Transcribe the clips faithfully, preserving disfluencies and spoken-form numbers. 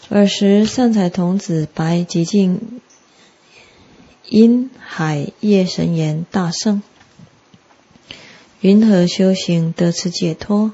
尔时善财童子白极尽因海业神言：大圣，云何修行得此解脱？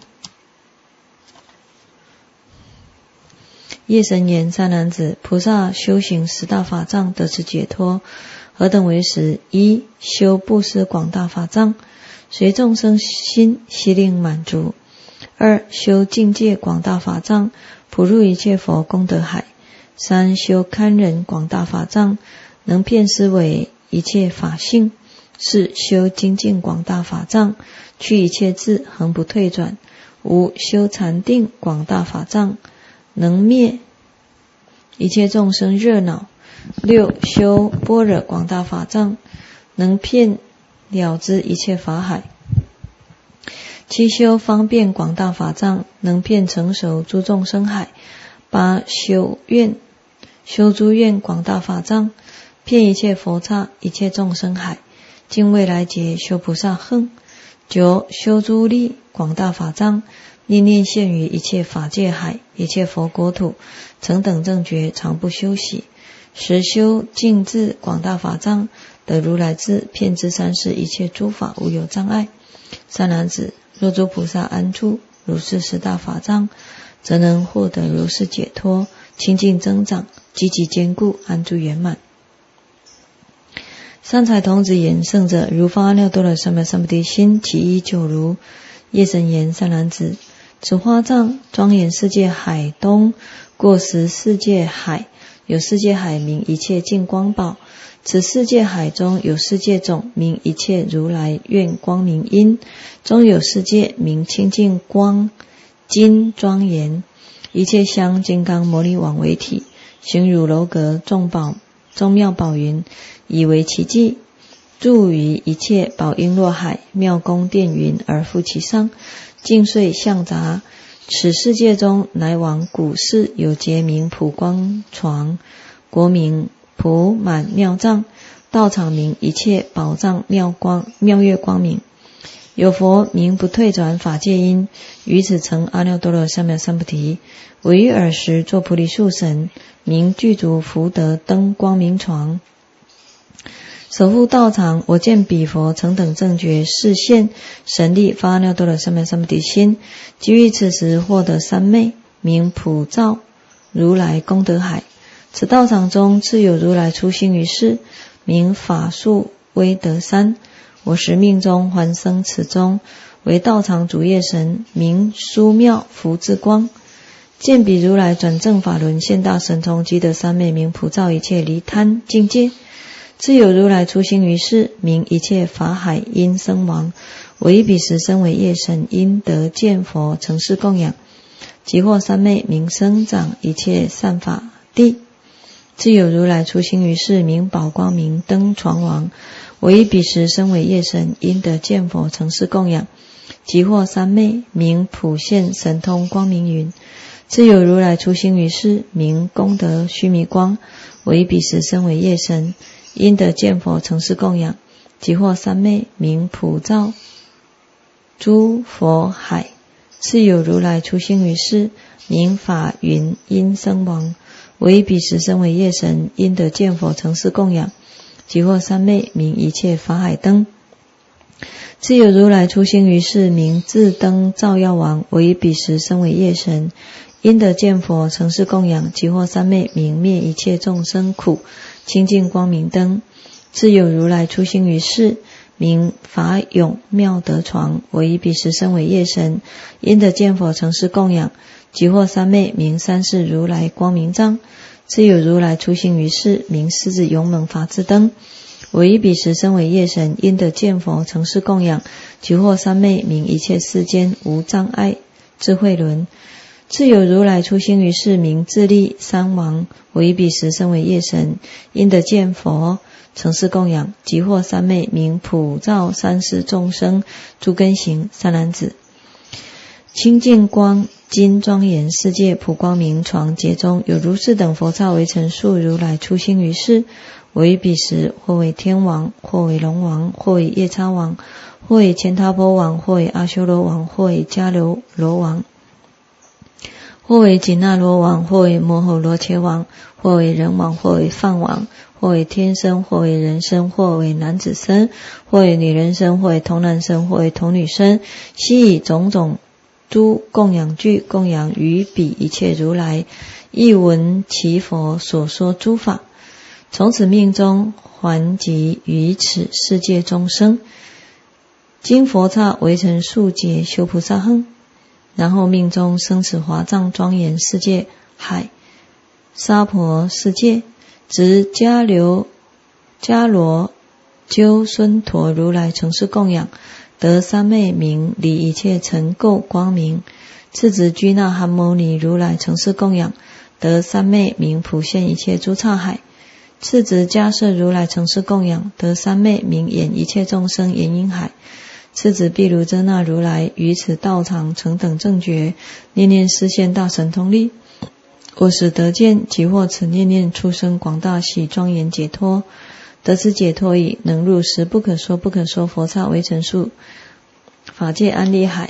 业神言：善男子，菩萨修行十大法藏得此解脱，何等为实？一、修布施广大法藏，随众生心悉令满足；二、修境界广大法藏，普入一切佛功德海；三、修堪忍广大法藏，能遍思维一切法性；四、修精进广大法藏，去一切智，恒不退转；五、修禅定广大法藏，能灭一切众生热恼；六、修般若广大法藏，能遍了知一切法海；七、修方便广大法藏，能遍成熟诸众生海；八、修愿修诸愿广大法藏，遍一切佛刹一切众生海；今未来劫修菩萨行；九、修诸力广大法藏，念念现于一切法界海，一切佛国土，成等正觉，常不休息；十、修净智广大法藏，得如来智，遍知三世一切诸法无有障碍。善男子，若诸菩萨安住如是十大法藏，则能获得如是解脱，清净增长，积极坚固，安住圆满。善财童子言：圣者，如发阿耨多罗三藐三菩提心，其一就如。业神言：善男子，此花藏庄严世界海东，过十世界海，有世界海名一切净光宝。此世界海中有世界种，名一切如来愿光明因，中有世界名清净光金庄严。一切香金刚摩尼王为体，形如楼阁，众宝众妙宝云，以为其迹，住于一切宝璎珞海，妙宫殿云而覆其上，净碎象杂。此世界中乃往古世有节名普光床，国名普满妙藏，道场名一切宝藏妙光妙月光明。有佛名不退转法界因，于此成阿耨多罗三藐三菩提。唯于尔时作菩提树神，名具足福德灯光明床，守护道场。我见彼佛成等正觉，示现神力，发阿耨多罗三藐三菩提心，即于此时获得三昧，名普照如来功德海。此道场中自有如来出行于世，名法树威德山。我时命中还生此中，为道场主业神，名殊妙福智光。见彼如来转正法轮，现大神通，积得三昧，名普照一切离贪境界。自有如来出行于世，名一切法海因生王。我于彼时身为业神，因得见佛，成事供养，即获三昧，名生长一切善法地。自有如来出行于世，名宝光明灯床王。我于彼时身为业神，因得见佛，成事供养，即获三昧，名普现神通光明云。自有如来出行于世，名功德须弥光。我于彼时身为业神，因得见佛，成事供养，即获三昧，名普照诸佛海。自有如来出行于世，名法云因生王。我于彼时身为业神，因得见佛，成事供养，即获三昧，名一切法海灯。自有如来出行于世，名智灯照耀王。我于彼时身为业神，因得见佛，成事供养，即获三昧，名灭一切众生苦清净光明灯。自有如来出行于世，名法永妙德床。我于彼时身为业神，因得见佛，成事供养，即获三昧，名三世如来光明藏。自有如来出行于世，名狮子勇猛法智灯。我于彼时身为业神，因得见佛，成事供养，即获三昧，名一切世间无障碍智慧轮。自有如来出行于世，名自力三王。我于彼时身为业神，因得见佛，成事供养，即获三昧，名普照三世众生诸根行。善男子，清净光金庄严世界普光明床劫中，有如是等佛刹为成数如来出行于世。我于彼时，或为天王，或为龙王，或为夜叉王，或为乾闥婆王，或为阿修罗王，或为迦楼罗王， 或为紧那罗王，或为摩吼罗伽王，或为人王，或为梵王，或为天生，或为人身，或为男子身，或为女人身，或为童男身，或为童女身，悉以种种诸供养具供养于彼一切如来，亦闻其佛所说诸法，从此命中还及于此世界众生，经佛刹围成数劫修菩萨行，然后命中生此华藏庄严世界海娑婆世界，执迦流迦罗鸠孙陀如来成事供养，得三昧名，离一切尘垢光明。次执居那含牟尼如来成事供养，得三昧名，普现一切诸刹海。次执迦摄如来成事供养，得三昧名，演一切众生眼音海。次执毗卢遮那如来于此道场成等正觉，念念示现大神通力，我使得见即获此念念出生广大喜庄严解脱，得此解脱已，能入十不可说不可说佛刹为成数法界安立海。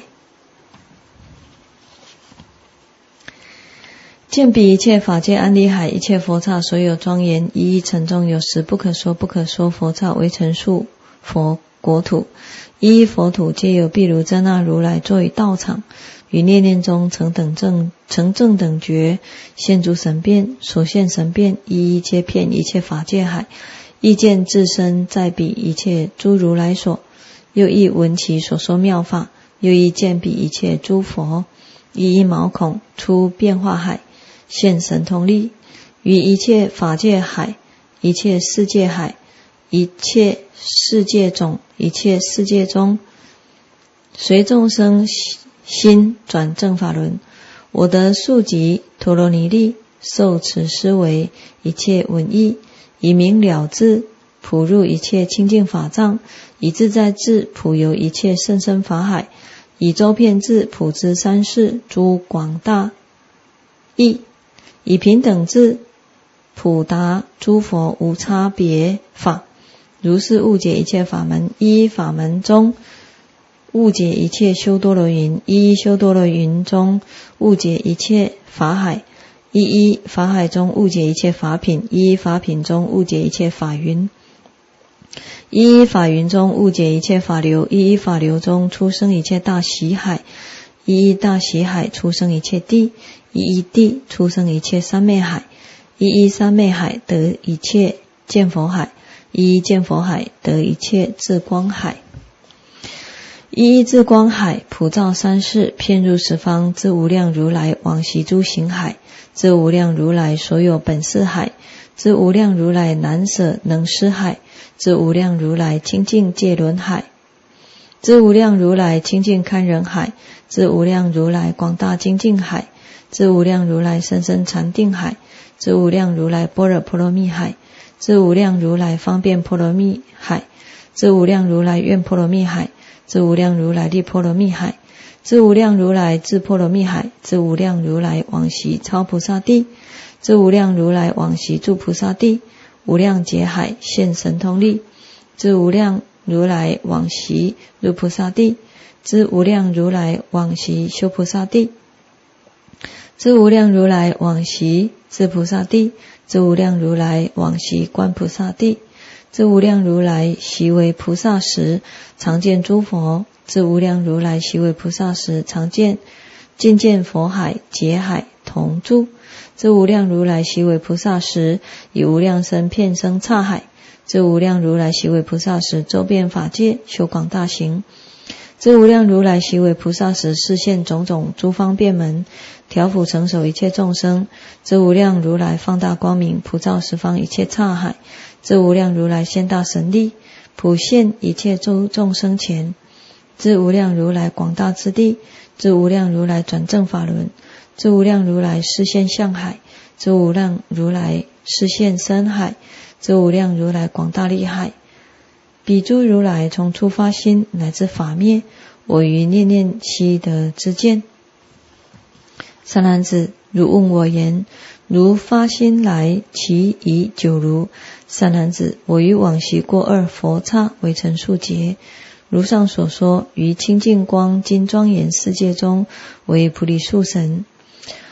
见彼一切法界安立海，一切佛刹所有庄严，一一城中有十不可说不可说佛刹为成数佛国土，一一佛土皆有毗卢遮那如来坐于道场，于念念中成等正成正等觉，现诸神变，所现神变一一皆遍一切法界海，亦见自身在彼一切诸如来所，又亦闻其所说妙法，又亦见彼一切诸佛，一一毛孔出变化海，现神通力，于一切法界海，一切世界海，一切世界种，一切世界中，随众生心转正法轮。我得速集陀罗尼力，受持思维一切文义，以明了智普入一切清净法藏，以自在智普游一切甚深法海，以周遍智普知三世诸广大义，以平等智普达诸佛无差别法，如是悟解一切法门，一一法门中悟解一切修多罗云，一一修多罗云中悟解一切法海，一一法海中悟解一切法品，一一法品中悟解一切法云，一一法云中悟解一切法流，一一法流中出生一切大喜海，一一大喜海出生一切地，一一地出生一切三昧海，一一三昧海得一切见佛海，一一见佛海得一切智光海，一一智光海普照三世，遍入十方之无量如来往昔诸行海，之无量如来所有本事海，之无量如来难舍能施海，之无量如来清净戒轮海，之无量如来清净堪忍海，之无量如来广大精进海，之无量如来深深禅定海，之无量如来般若波罗蜜海，之无量如来方便波罗蜜海，之无量如来愿波罗蜜海，之无量如来力波罗蜜海，之无量如来智波罗蜜海，之无量如来往昔超菩萨地，之无量如来往昔住菩萨地，无量劫海现神通力，之无量如来往昔入菩萨地，之无量如来往昔修菩萨地，之无量如来往昔至菩萨地，之无量如来往昔观菩萨地，之无量如来习为菩萨时常见诸佛，之无量如来习为菩萨时常见尽见佛海劫海同住，之无量如来习为菩萨时以无量身遍生刹海，之无量如来习为菩萨时周遍法界修广大行，之无量如来习为菩萨时示现种种诸方便门，调伏成守一切众生，之无量如来放大光明普照十方一切刹海，之无量如来现大神力普现一切诸众生前，之无量如来广大之地，之无量如来转正法轮，之无量如来示现相海，之无量如来示现深海，之无量如来广大力海。彼诸如来从初发心乃至法灭，我于念念悉得知见。善男子，汝问我言，如发心来，其已久如。善男子，我于往昔过二佛刹为成数劫，如上所说，于清净光金庄严世界中为菩提树神。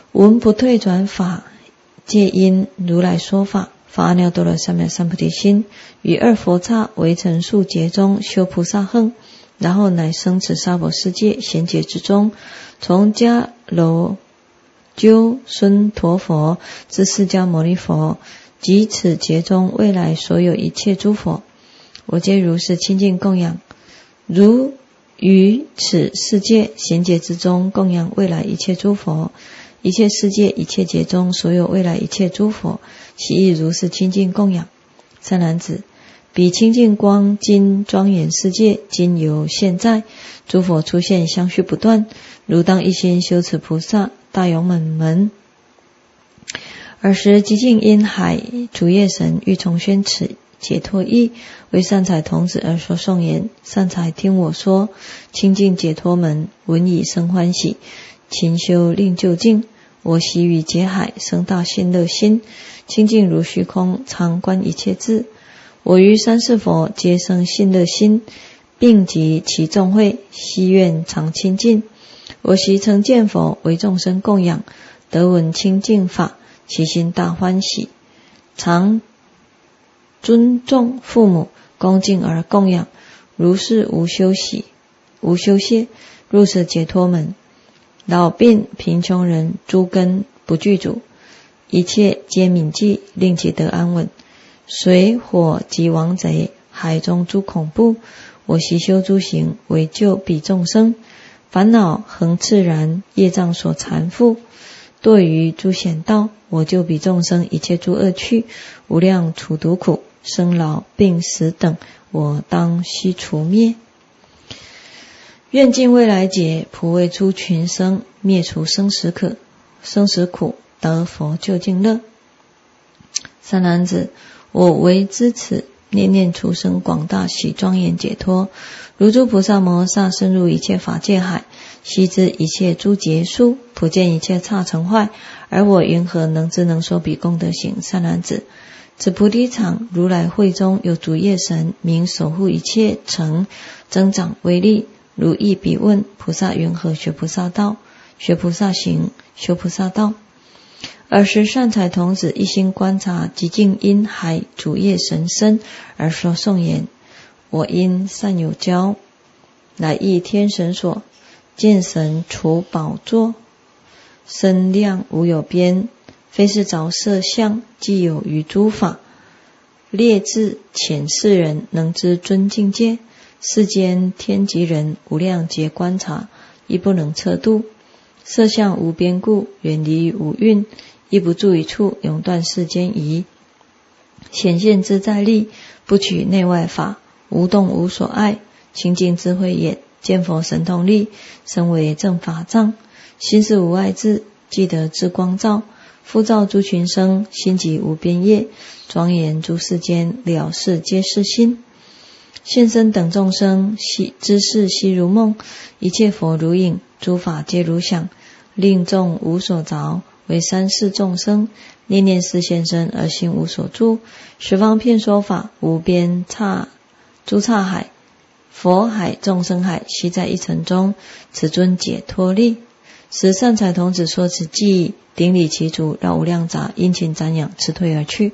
闻不退转法，皆因如来说法。发阿耨多罗三藐三菩提心，与二佛刹为成数劫中修菩萨行，然后乃生此娑婆世界贤劫之中，从迦楼鸠孙陀佛至释迦牟尼佛，及此劫中未来所有一切诸佛，我皆如是清净供养，如于此世界贤劫之中供养未来一切诸佛，一切世界一切劫中所有未来一切诸佛，悉亦如是清净供养。善男子，彼清净光今庄严世界，今犹现在，诸佛出现相续不断，汝当一心修持菩萨大勇猛门。尔时极静因海主业神欲重宣此解脱义，为善财童子而说颂言：善财听我说，清净解脱门，闻已生欢喜，勤修令究竟。我习于解海，生大信乐心，清净如虚空，常观一切智。我于三世佛皆生信乐心，并及其众会，悉愿常清净。我习成见佛，为众生供养，得闻清净法，其心大欢喜，常尊重父母，恭敬而供养，如是无休息，无休歇，入此解脱门。老病贫穷人诸根不具足，一切皆悯济，令其得安稳。水火及亡贼，海中诸恐怖，我习修诸行，为救彼众生。烦恼恒炽然，业障所缠缚，堕于诸险道，我救彼众生一切诸恶趣，无量处毒苦，生老病死等，我当悉除灭。愿尽未来劫，普为诸群生，灭除生死苦，生死苦，得佛究竟乐。善男子，我为知此，念念出生广大喜庄严解脱，如诸菩萨摩诃萨深入一切法界海，悉知一切诸劫数，普见一切刹成坏，而我云何能知能说彼功德行？善男子，此菩提场如来会中有主业神，名守护一切城，增长威力。如意彼问：菩萨云何学菩萨道？学菩萨行，修菩萨道。尔时善财童子一心观察极静因海主业神身，而说颂言：我因善有交，乃诣天神所，见神处宝座，身量无有边，非是着色相，既有于诸法，列至浅世人能知尊境界。世间天及人无量劫观察，亦不能测度。色相无边故，远离于五蕴，亦不住一处，永断世间疑。显现自在力，不取内外法，无动无所爱，清净智慧眼，见佛神通力，身为正法藏，心是无碍智，即得智光照，复照诸群生，心即无边业，庄严诸世间，了事皆是心。现身等众生，悉知识悉如梦，一切佛如影，诸法皆如响，令众无所着，为三世众生，念念是现身而心无所住。十方遍说法，无边刹诸刹海，佛海众生海，悉在一尘中，此尊解脱力。使善财童子说此偈，顶礼其足，绕无量匝，殷勤瞻仰，辞退而去。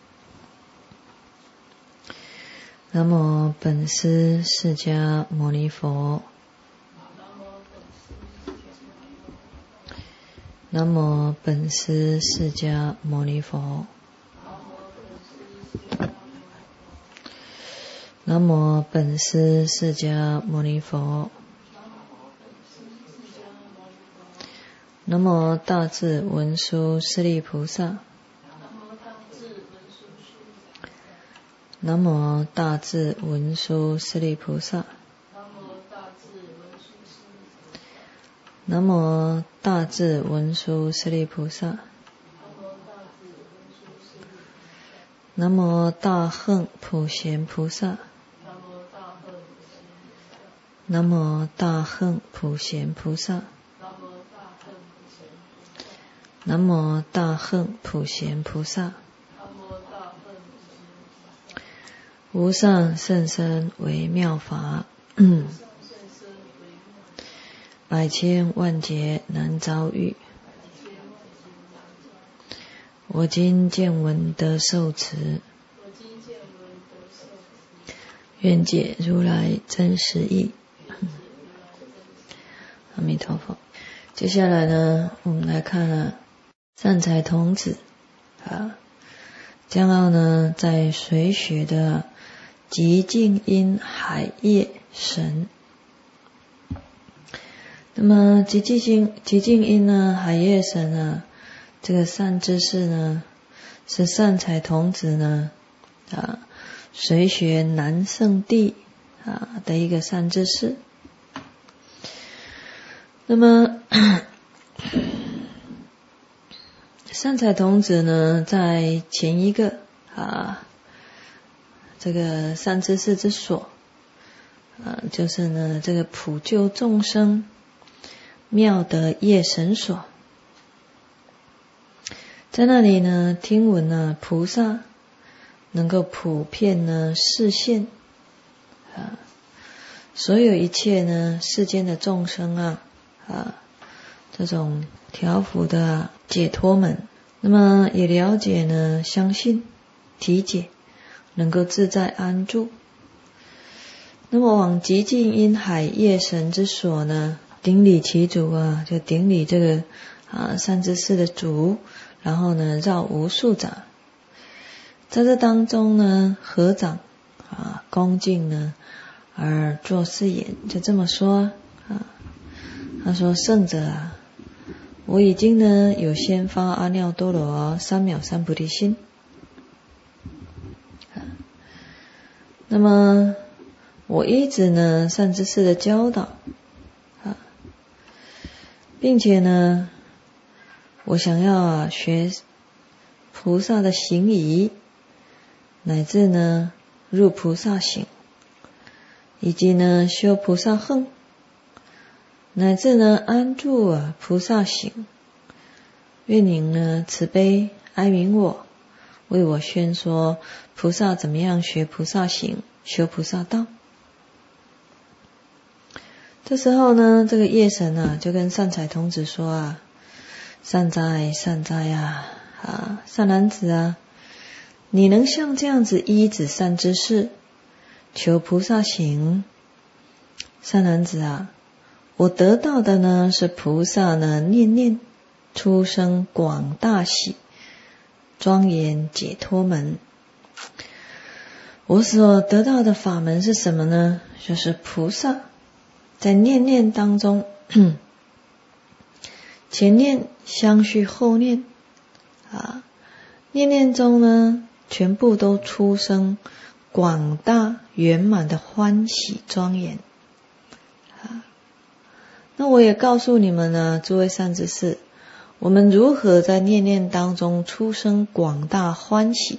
南无本师释迦牟尼佛。南无本师释迦牟尼佛。南无本师释迦牟尼佛。南无大智文殊师利菩萨。南无大智文殊师利菩萨。南无大智文殊师利菩萨。南无大恨普贤菩萨。南无大恨普贤菩萨。南无大恨普贤菩萨。无上甚深微妙法，嗯，百千万劫难遭遇。 我今见闻得受持， 我今见闻得受持， 愿解如来真实义。阿弥陀佛。接下来呢，我们来看啊，善财童子啊，将要呢在随学的极静因海业神。那么极静因极静因呢，海业神啊，这个善知识呢，是善财童子呢啊，随学南圣地啊的一个善知识。那么善财童子呢，在前一个啊这个善知识之所啊，就是呢这个普救众生妙德业神所，在那里呢听闻呢菩萨能够普遍呢示现啊，所有一切呢世间的众生啊啊这种调伏的、啊、解脱门，那么也了解呢，相信体解，能够自在安住。那么往极静因海业神之所呢，顶礼其主啊，就顶礼这个啊善知识的主，然后呢绕无数掌，在这当中呢合掌啊恭敬呢而作是言，就这么说啊。他说：圣者啊，我已经呢有先发阿耨多罗三藐三菩提心。那么我一直呢善知识的教导啊，并且呢我想要啊学菩萨的行仪，乃至呢入菩萨行，以及呢修菩萨行，乃至呢安住啊菩萨行。愿您呢慈悲哀悯我，为我宣说菩萨怎么样学菩萨行，修菩萨道。这时候呢，这个业神啊就跟善财童子说啊：善哉善哉啊啊善男子啊，你能像这样子依止善知识，求菩萨行。善男子啊，我得到的呢是菩萨呢念念出生广大喜，庄严解脱门。我所得到的法门是什么呢？就是菩萨在念念当中，前念相续后念啊，念念中呢全部都出生广大圆满的欢喜庄严。那我也告诉你们呢，诸位善知识，我们如何在念念当中出生广大欢喜。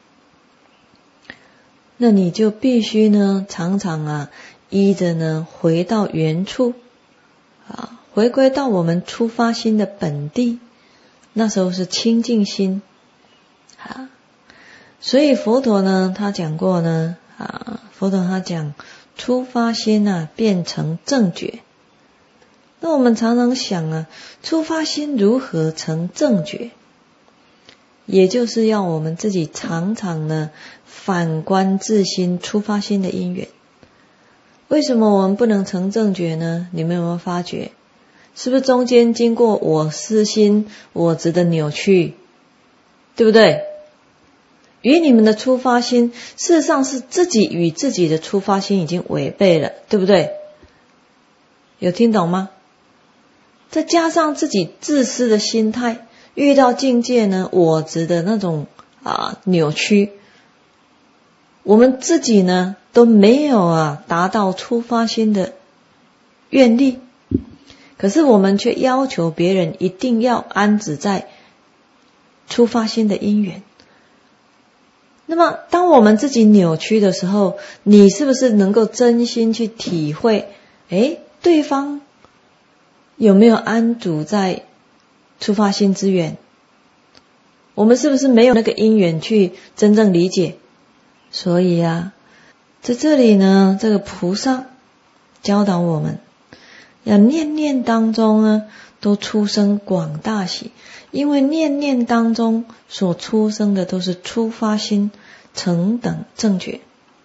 那你就必须呢常常啊依着呢回到原处啊，回归到我们出发心的本地，那时候是清净心啊。所以佛陀呢他讲过呢啊，佛陀他讲出发心啊变成正觉。那我们常常想啊，出发心如何成正觉？也就是要我们自己常常呢反观自心出发心的因缘。为什么我们不能成正觉呢？你们有没有发觉？是不是中间经过我私心我执的扭曲，对不对？与你们的出发心事实上是自己与自己的出发心已经违背了，对不对？有听懂吗？再加上自己自私的心态，遇到境界呢我执的那种啊扭曲，我们自己呢都没有啊达到出发心的愿力，可是我们却要求别人一定要安止在出发心的因缘。那么当我们自己扭曲的时候，你是不是能够真心去体会，诶，对方有没有安住在出发心之缘？我们是不是没有那个因缘去真正理解？所以啊，在这里呢，这个菩萨教导我们要念念当中呢都出生广大喜，因为念念当中所出生的都是初发心，成等正觉。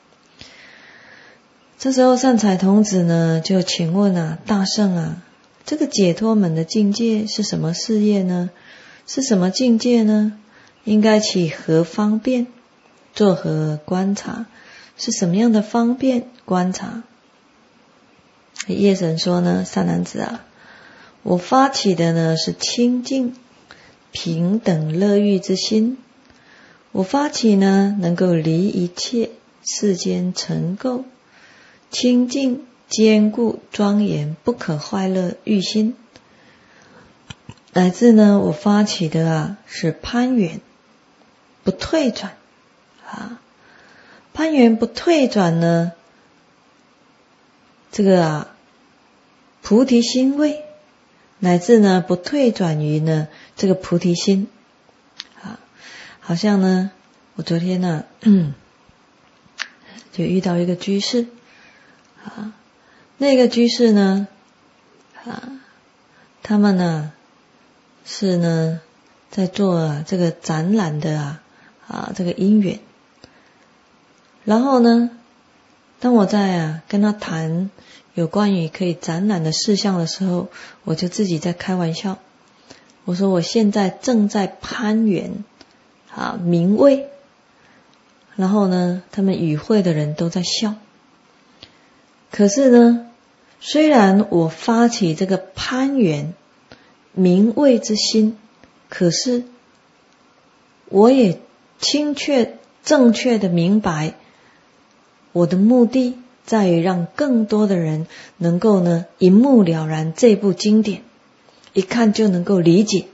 这时候善财童子呢，就请问啊，大圣啊，这个解脱门的境界是什么事业呢？是什么境界呢？应该起何方便？作何观察？是什么样的方便观察？夜神说呢，善男子啊，我发起的呢是清净平等乐欲之心，我发起呢能够离一切世间尘垢，清净坚固庄严不可坏乐欲心，乃至呢我发起的啊是攀缘不退转啊，攀缘不退转呢，这个啊菩提心位，乃至呢不退转于呢这个菩提心啊，好像呢我昨天呢、啊、就遇到一个居士啊，那个居士呢啊，他们呢是呢在做、啊、这个展览的啊啊这个因缘，然后呢当我在啊跟他谈有关于可以展览的事项的时候，我就自己在开玩笑，我说我现在正在攀缘啊名位，然后呢他们与会的人都在笑，可是呢虽然我发起这个攀缘名位之心，可是我也清确正确的明白我的目的在于让更多的人能够呢一目了然这部经典，一看就能够理解，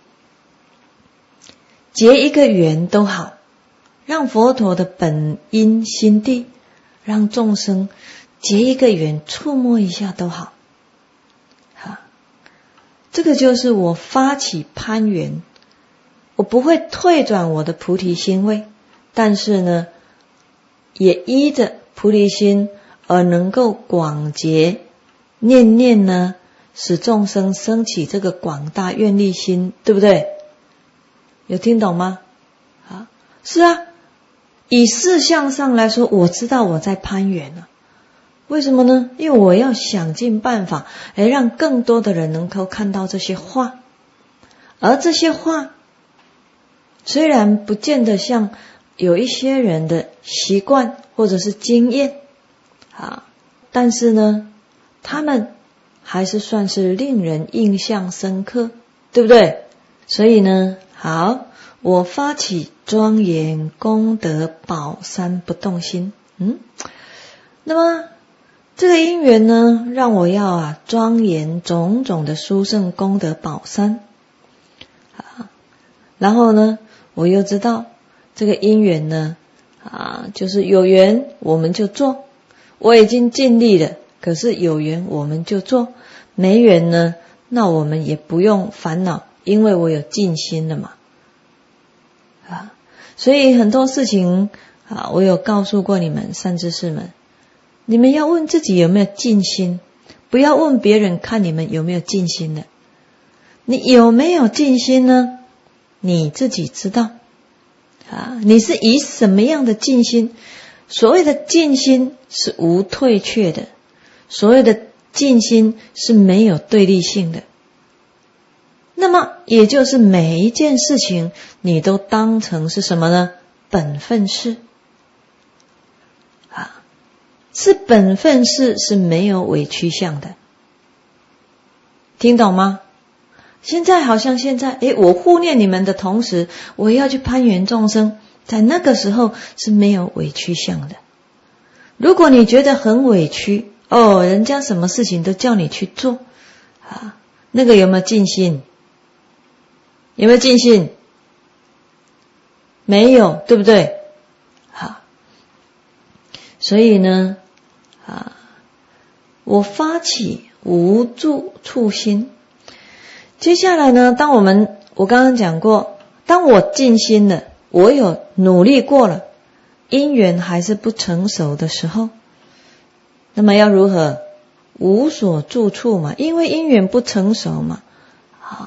结一个缘都好，让佛陀的本因心地，让众生结一个缘触摸一下都好。好，这个就是我发起攀缘，我不会退转我的菩提心位，但是呢也依着菩提心而能够广结念念呢，使众生升起这个广大愿力心，对不对？有听懂吗？啊，是啊，以事项上来说，我知道我在攀缘了。为什么呢？因为我要想尽办法来让更多的人能够看到这些话，而这些话虽然不见得像有一些人的习惯或者是经验啊，但是呢他们还是算是令人印象深刻，对不对？所以呢，好，我发起庄严功德宝山不动心，嗯，那么这个因缘呢，让我要啊庄严种种的殊胜功德宝山啊，然后呢我又知道这个因缘呢啊，就是有缘我们就做，我已经尽力了，可是有缘我们就做，没缘呢那我们也不用烦恼，因为我有尽心了嘛啊，所以很多事情啊，我有告诉过你们善知识们，你们要问自己有没有尽心，不要问别人看你们有没有尽心的。你有没有尽心呢？你自己知道啊，你是以什么样的尽心？所谓的尽心是无退却的，所谓的尽心是没有对立性的。那么也就是每一件事情你都当成是什么呢？本分事啊，是本分事，是没有委屈相的。听懂吗？现在好像现在诶，我护念你们的同时，我要去攀缘众生，在那个时候是没有委屈相的。如果你觉得很委屈，哦，人家什么事情都叫你去做啊，那个有没有尽心？有没有尽心？没有，对不对？好，所以呢啊，我发起无住处心。接下来呢，当我们我刚刚讲过，当我尽心了，我有努力过了，因缘还是不成熟的时候，那么要如何？无所住处嘛，因为因缘不成熟嘛。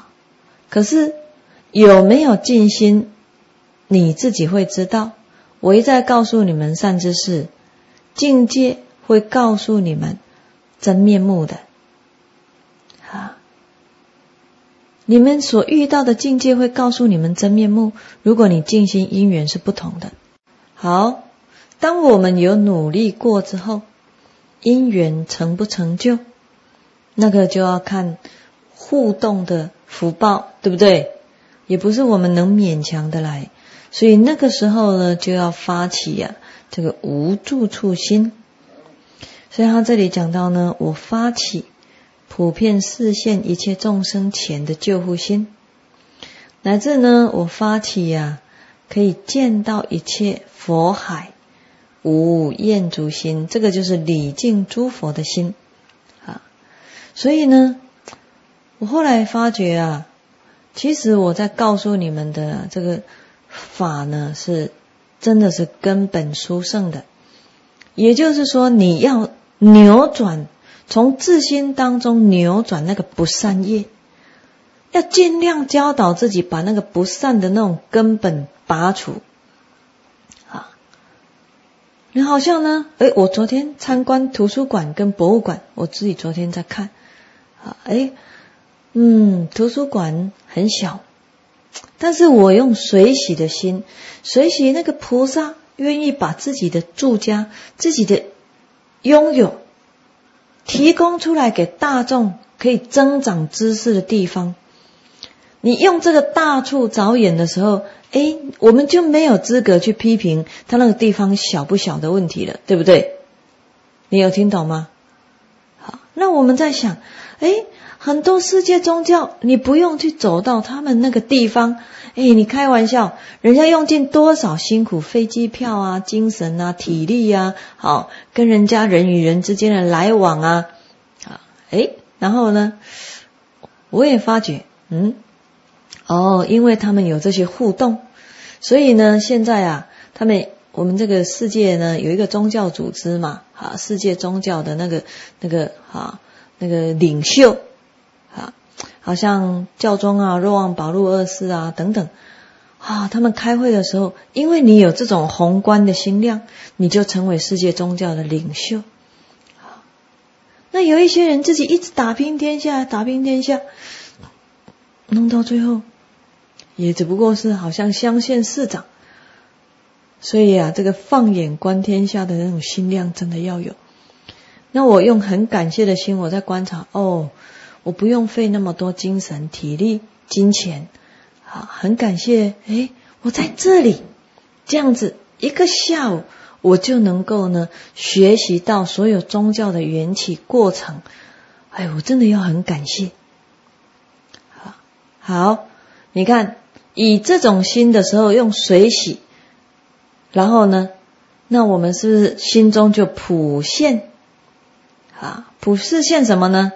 可是有没有静心，你自己会知道。我一再告诉你们善知识，境界会告诉你们真面目的。啊，你们所遇到的境界会告诉你们真面目，如果你静心因缘是不同的。好，当我们有努力过之后，因缘成不成就，那个就要看互动的福报，对不对？也不是我们能勉强的来，所以那个时候呢，就要发起呀、啊、这个无住处心。所以他这里讲到呢，我发起普遍示现一切众生前的救护心，乃至呢，我发起呀、啊、可以见到一切佛海无厌足心，这个就是礼敬诸佛的心啊。所以呢，我后来发觉啊，其实我在告诉你们的、啊、这个法呢，是真的是根本殊胜的。也就是说，你要扭转，从自心当中扭转那个不善业，要尽量教导自己把那个不善的那种根本拔除。啊，你好像呢，诶，我昨天参观图书馆跟博物馆，我自己昨天在看，啊，诶，嗯，图书馆很小，但是我用随喜的心，随喜那个菩萨愿意把自己的住家、自己的拥有提供出来给大众，可以增长知识的地方。你用这个大处着眼的时候，诶，我们就没有资格去批评他那个地方小不小的问题了，对不对？你有听懂吗？好，那我们在想，诶，很多世界宗教，你不用去走到他们那个地方，诶，你开玩笑，人家用尽多少辛苦，飞机票啊、精神啊、体力啊，好，跟人家人与人之间的来往啊，啊，诶，然后呢，我也发觉，嗯，哦，因为他们有这些互动，所以呢，现在啊，他们我们这个世界呢有一个宗教组织嘛，啊，世界宗教的那个那个啊那个领袖。啊，好像教宗啊、若望保禄二世啊等等啊，他们开会的时候，因为你有这种宏观的心量，你就成为世界宗教的领袖。啊，那有一些人自己一直打拼天下，打拼天下，弄到最后，也只不过是好像乡县市长。所以啊，这个放眼观天下的那种心量真的要有。那我用很感谢的心，我在观察，哦。我不用费那么多精神、体力、金钱，啊，很感谢，诶，我在这里，这样子一个下午，我就能够呢学习到所有宗教的缘起过程，哎，我真的要很感谢。好，好，你看，以这种心的时候用随喜，然后呢，那我们是不是心中就普现？啊，普示现什么呢？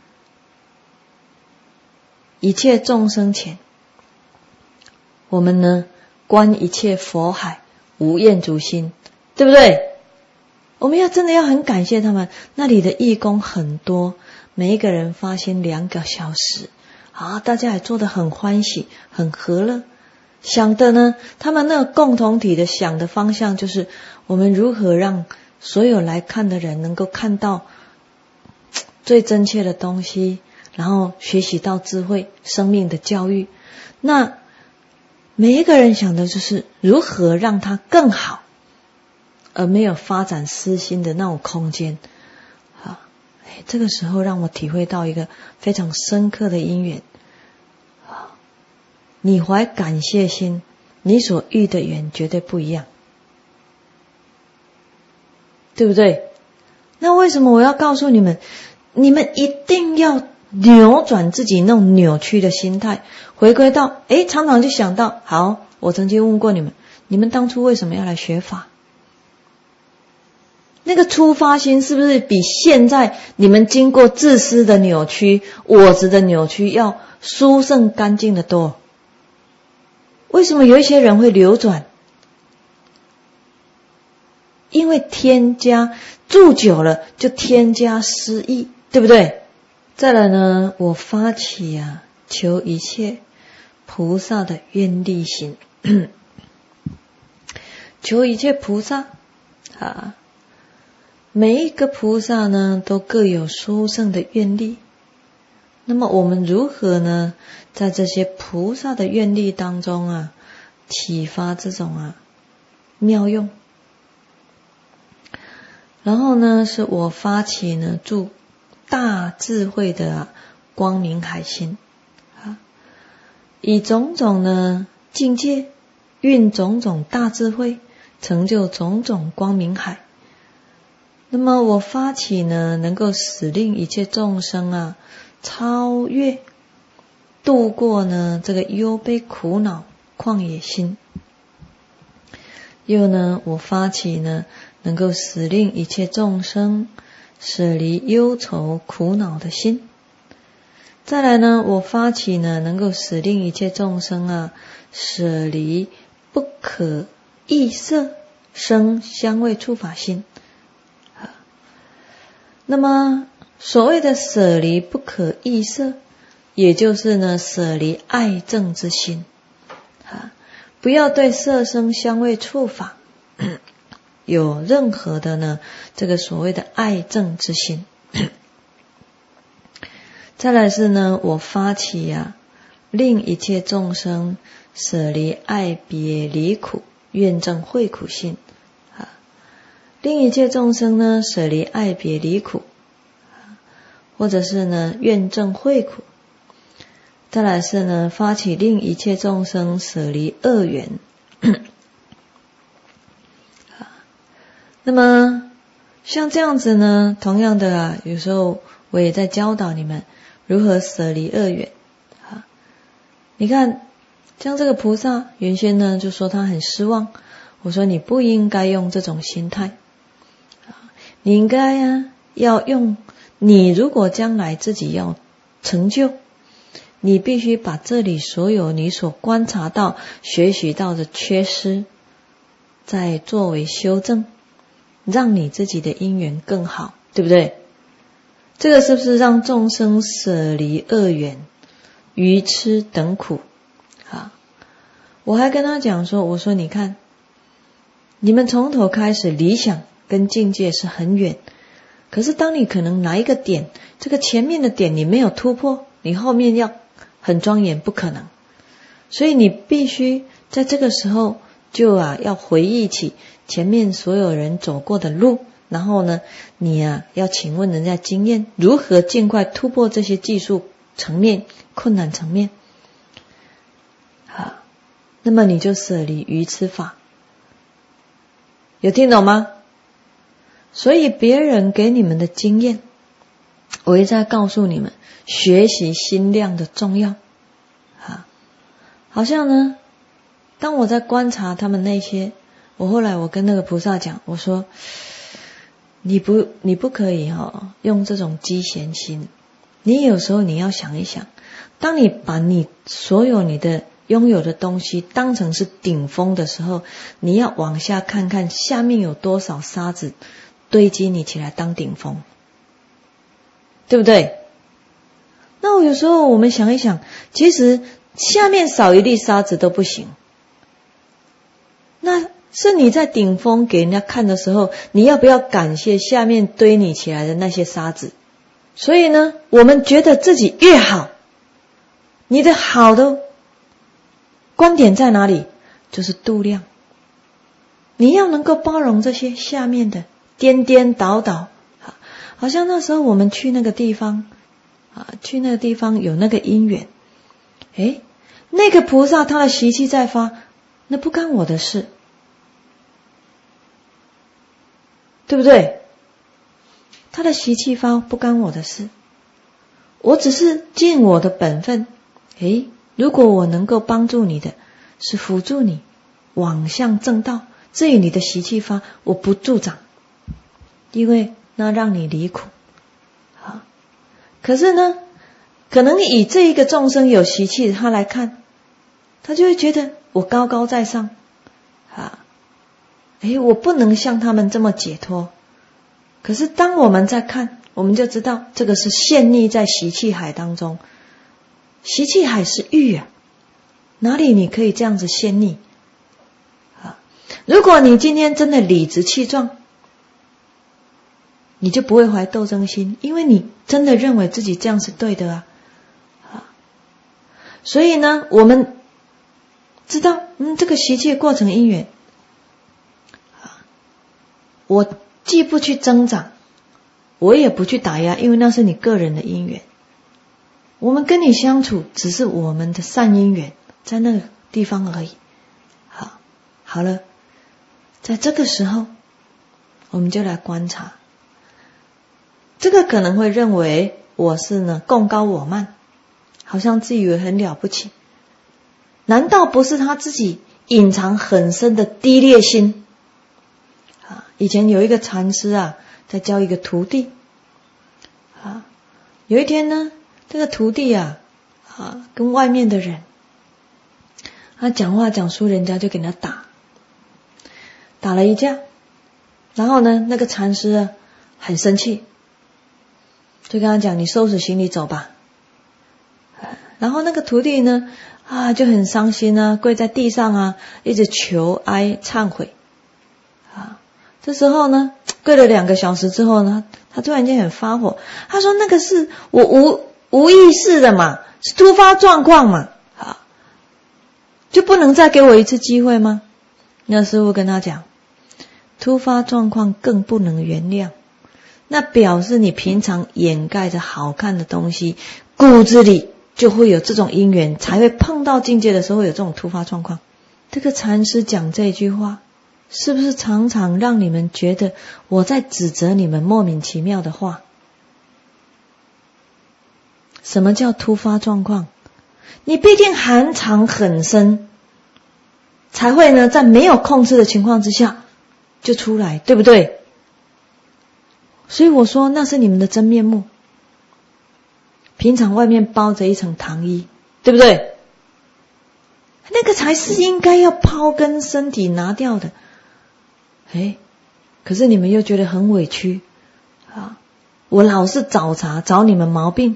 一切众生前，我们呢观一切佛海无厌足心，对不对？我们要真的要很感谢他们，那里的义工很多，每一个人发心两个小时，啊，大家也做得很欢喜，很和乐。想的呢，他们那个共同体的想的方向就是，我们如何让所有来看的人能够看到最真切的东西。然后学习到智慧生命的教育，那每一个人想的就是如何让它更好，而没有发展私心的那种空间。啊，哎，这个时候让我体会到一个非常深刻的因缘。啊，你怀感谢心，你所遇的缘绝对不一样，对不对？那为什么我要告诉你们，你们一定要扭转自己那种扭曲的心态，回归到，诶，常常就想到，好，我曾经问过你们，你们当初为什么要来学法？那个出发心是不是比现在你们经过自私的扭曲、我执的扭曲要殊胜干净的多？为什么有一些人会流转？因为添加住久了就添加失意，对不对？再来呢，我发起啊，求一切菩萨的愿力心，求一切菩萨啊，每一个菩萨呢都各有殊胜的愿力。那么我们如何呢，在这些菩萨的愿力当中啊，启发这种啊妙用？然后呢，是我发起呢助大智慧的、啊、光明海心啊，以种种呢境界运种种大智慧，成就种种光明海。那么我发起呢，能够使令一切众生啊超越度过呢这个忧悲苦恼旷野心。又呢，我发起呢能够使令一切众生舍离忧愁苦恼的心。再来呢，我发起呢能够使令一切众生啊舍离不可异色声香味触法心。那么所谓的舍离不可异色，也就是呢舍离爱憎之心啊，不要对色声香味触法有任何的呢这个所谓的爱憎之心。再来是呢，我发起啊令一切众生舍离爱别离苦愿证慧苦心啊，令一切众生呢舍离爱别离苦，或者是呢愿证慧苦。再来是呢，发起令一切众生舍离恶缘。那么像这样子呢，同样的啊，有时候我也在教导你们如何舍离恶缘啊。你看，像这个菩萨原先呢就说他很失望，我说你不应该用这种心态啊，你应该啊要用，你如果将来自己要成就，你必须把这里所有你所观察到学习到的缺失再作为修正，让你自己的因缘更好，对不对？这个是不是让众生舍离恶缘愚痴等苦啊？我还跟他讲说，我说你看，你们从头开始理想跟境界是很远，可是当你可能哪一个点，这个前面的点你没有突破，你后面要很庄严不可能。所以你必须在这个时候就啊要回忆起前面所有人走过的路，然后呢你啊要请问人家经验，如何尽快突破这些技术层面困难层面啊，那么你就舍离愚痴法。有听懂吗？所以别人给你们的经验，我一再告诉你们学习心量的重要啊。好像呢当我在观察他们那些，我后来我跟那个菩萨讲，我说你不你不可以哦用这种积闲心，你有时候你要想一想，当你把你所有你的拥有的东西当成是顶峰的时候，你要往下看看下面有多少沙子堆积你起来当顶峰，对不对？那我有时候我们想一想，其实下面少一粒沙子都不行，那是你在顶峰给人家看的时候，你要不要感谢下面堆你起来的那些沙子？所以呢，我们觉得自己越好，你的好的观点在哪里？就是度量。你要能够包容这些下面的颠颠倒倒。好像那时候我们去那个地方啊，去那个地方有那个因缘，诶，那个菩萨他的习气在发，那不干我的事，对不对？他的习气发不干我的事，我只是尽我的本分。诶，如果我能够帮助你的是辅助你往向正道，至于你的习气发我不助长，因为那让你离苦。好，可是呢可能以这一个众生有习气他来看，他就会觉得我高高在上啊，诶，我不能像他们这么解脱。可是当我们在看，我们就知道这个是陷溺在习气海当中。习气海是欲啊， 哪里你可以这样子先逆？啊，如果你今天真的理直气壮，你就不会怀斗争心，因为你真的认为自己这样是对的啊。啊，所以呢，我们知道，嗯，这个习气过程因缘，啊，我既不去增长，我也不去打压，因为那是你个人的因缘。我们跟你相处，只是我们的善因缘在那个地方而已。好，好了，在这个时候，我们就来观察。这个可能会认为我是呢贡高我慢，好像自以为很了不起。难道不是他自己隐藏很深的低劣心？啊，以前有一个禅师啊，在教一个徒弟。啊，有一天呢，这个徒弟啊，啊，跟外面的人，他讲话讲输，人家就给他打，打了一架。然后呢，那个禅师啊，很生气，就跟他讲：“你收拾行李走吧。”然后那个徒弟呢，啊，就很伤心啊，跪在地上啊，一直求哀忏悔。啊，这时候呢，跪了两个小时之后呢，他突然间很发火，他说：“那个是我无无意识的嘛，是突发状况嘛，啊，就不能再给我一次机会吗？”那师父跟他讲，突发状况更不能原谅，那表示你平常掩盖着好看的东西，骨子里就会有这种因缘，才会碰到境界的时候会有这种突发状况。这个禅师讲这句话，是不是常常让你们觉得我在指责你们莫名其妙的话？什么叫突发状况？你毕竟含藏很深，才会呢在没有控制的情况之下就出来，对不对？所以我说那是你们的真面目，平常外面包着一层糖衣，对不对？那个才是应该要抛跟身体拿掉的。哎，可是你们又觉得很委屈啊！我老是找茬，找你们毛病，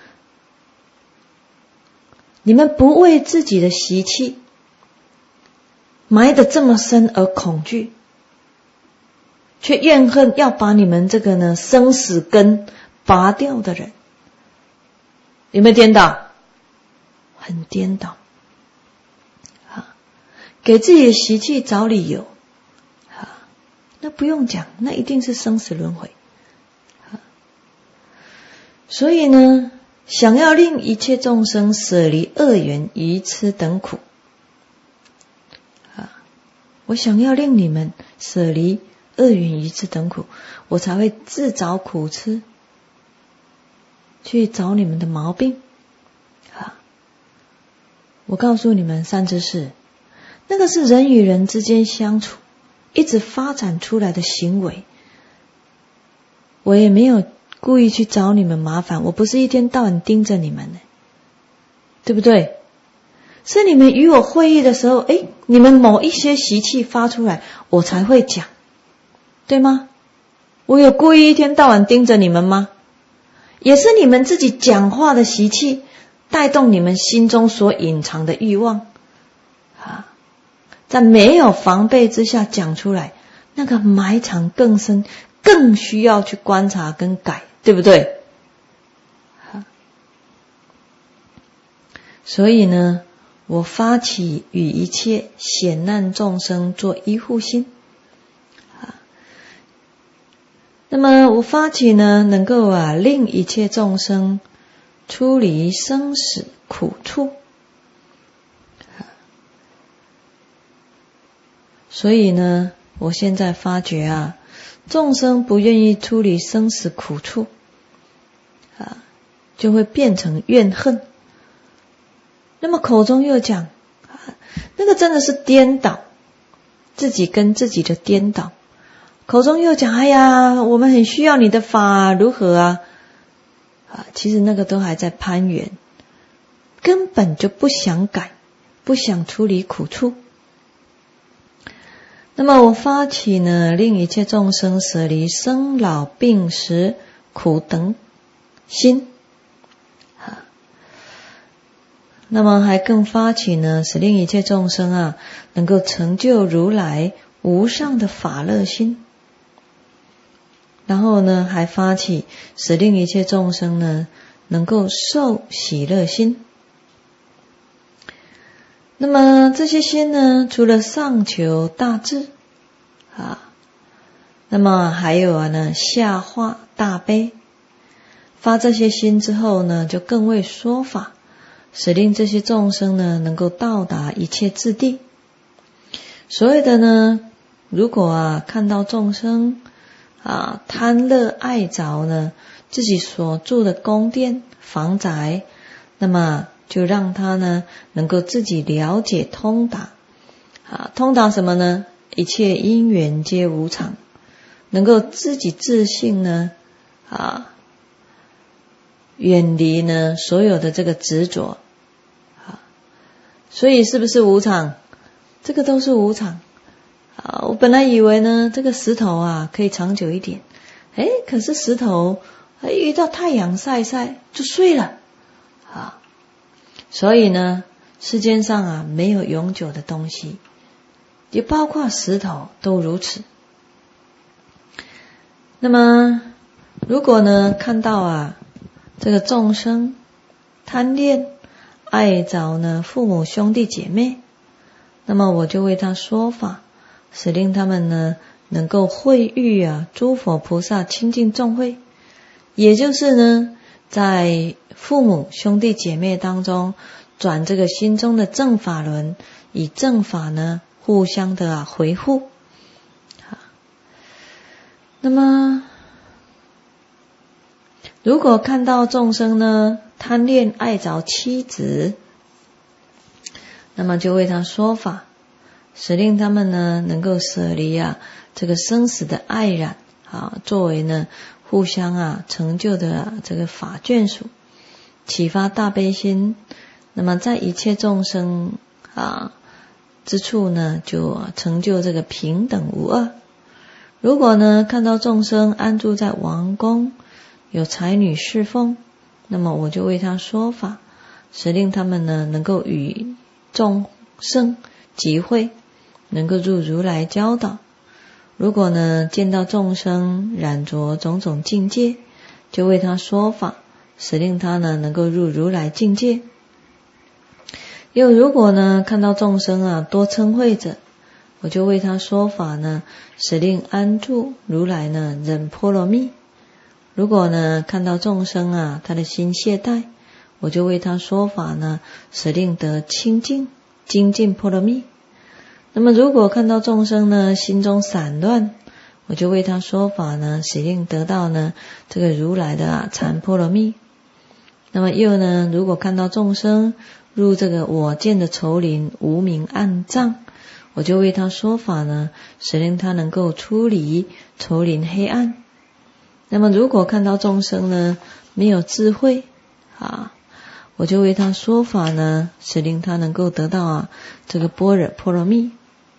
你们不为自己的习气埋得这么深而恐惧，却怨恨要把你们这个呢生死根拔掉的人，有没有颠倒？很颠倒。啊，给自己的习气找理由，啊，那不用讲，那一定是生死轮回。啊，所以呢，想要令一切众生舍离恶缘愚痴等苦，啊，我想要令你们舍离恶缘愚痴等苦，我才会自找苦吃，去找你们的毛病。啊，我告诉你们三知识，那个是人与人之间相处一直发展出来的行为，我也没有故意去找你们麻烦，我不是一天到晚盯着你们的，对不对？是你们与我会议的时候，诶，你们某一些习气发出来，我才会讲，对吗？我有故意一天到晚盯着你们吗？也是你们自己讲话的习气带动你们心中所隐藏的欲望啊，在没有防备之下讲出来，那个埋藏更深，更需要去观察跟改，对不对？所以呢，我发起与一切险难众生做依护心。那么我发起呢，能够啊令一切众生出离生死苦处。所以呢，我现在发觉啊，众生不愿意出离生死苦处，啊，就会变成怨恨。那么口中又讲，啊，那个真的是颠倒，自己跟自己的颠倒。口中又讲，哎呀，我们很需要你的法，如何啊？啊，其实那个都还在攀缘，根本就不想改，不想处理苦处。那么我发起呢，令一切众生舍离生老病死苦等心。啊， 那么还更发起呢，使令一切众生啊，能够成就如来无上的法乐心。然后呢，还发起使令一切众生呢，能够受喜乐心。那么这些心呢，除了上求大智啊，那么还有啊呢，下化大悲。发这些心之后呢，就更为说法，使令这些众生呢，能够到达一切智地。所谓的呢，如果啊看到众生啊贪乐爱着呢，自己所住的宫殿房宅，那么就让他呢能够自己了解通达啊，通达什么呢？一切因缘皆无常，能够自己自信呢啊，远离呢所有的这个执着啊。所以是不是无常？这个都是无常啊。我本来以为呢这个石头啊可以长久一点，诶，可是石头遇到太阳晒晒就碎了啊。所以呢世间上啊没有永久的东西，也包括石头都如此。那么如果呢看到啊这个众生贪恋爱着呢父母兄弟姐妹，那么我就为他说法，使令他们呢能够会遇啊诸佛菩萨清净众会，也就是呢在父母兄弟姐妹当中转这个心中的正法轮，以正法呢互相的啊回护。那么如果看到众生呢贪恋爱着妻子，那么就为他说法，使令他们呢能够舍离啊这个生死的爱染啊，作为呢互相啊成就的、啊、这个法眷属，启发大悲心。那么在一切众生啊之处呢，就成就这个平等无二。如果呢看到众生安住在王宫，有才女侍奉，那么我就为他说法，使令他们呢能够与众生集会，能够入如来教导。如果呢见到众生染着种种境界，就为他说法，使令他呢能够入如来境界。又如果呢看到众生啊多嗔恚者，我就为他说法呢，使令安住如来呢忍波罗蜜。如果呢看到众生啊他的心懈怠，我就为他说法呢，使令得清净精进波罗蜜。那么如果看到众生呢心中散乱，我就为他说法呢，使令得到呢这个如来的啊禅波罗蜜。那么又呢如果看到众生入这个我见的丛林无明暗障，我就为他说法呢，使令他能够出离丛林黑暗。那么如果看到众生呢没有智慧啊，我就为他说法呢，使令他能够得到啊这个般若波罗蜜。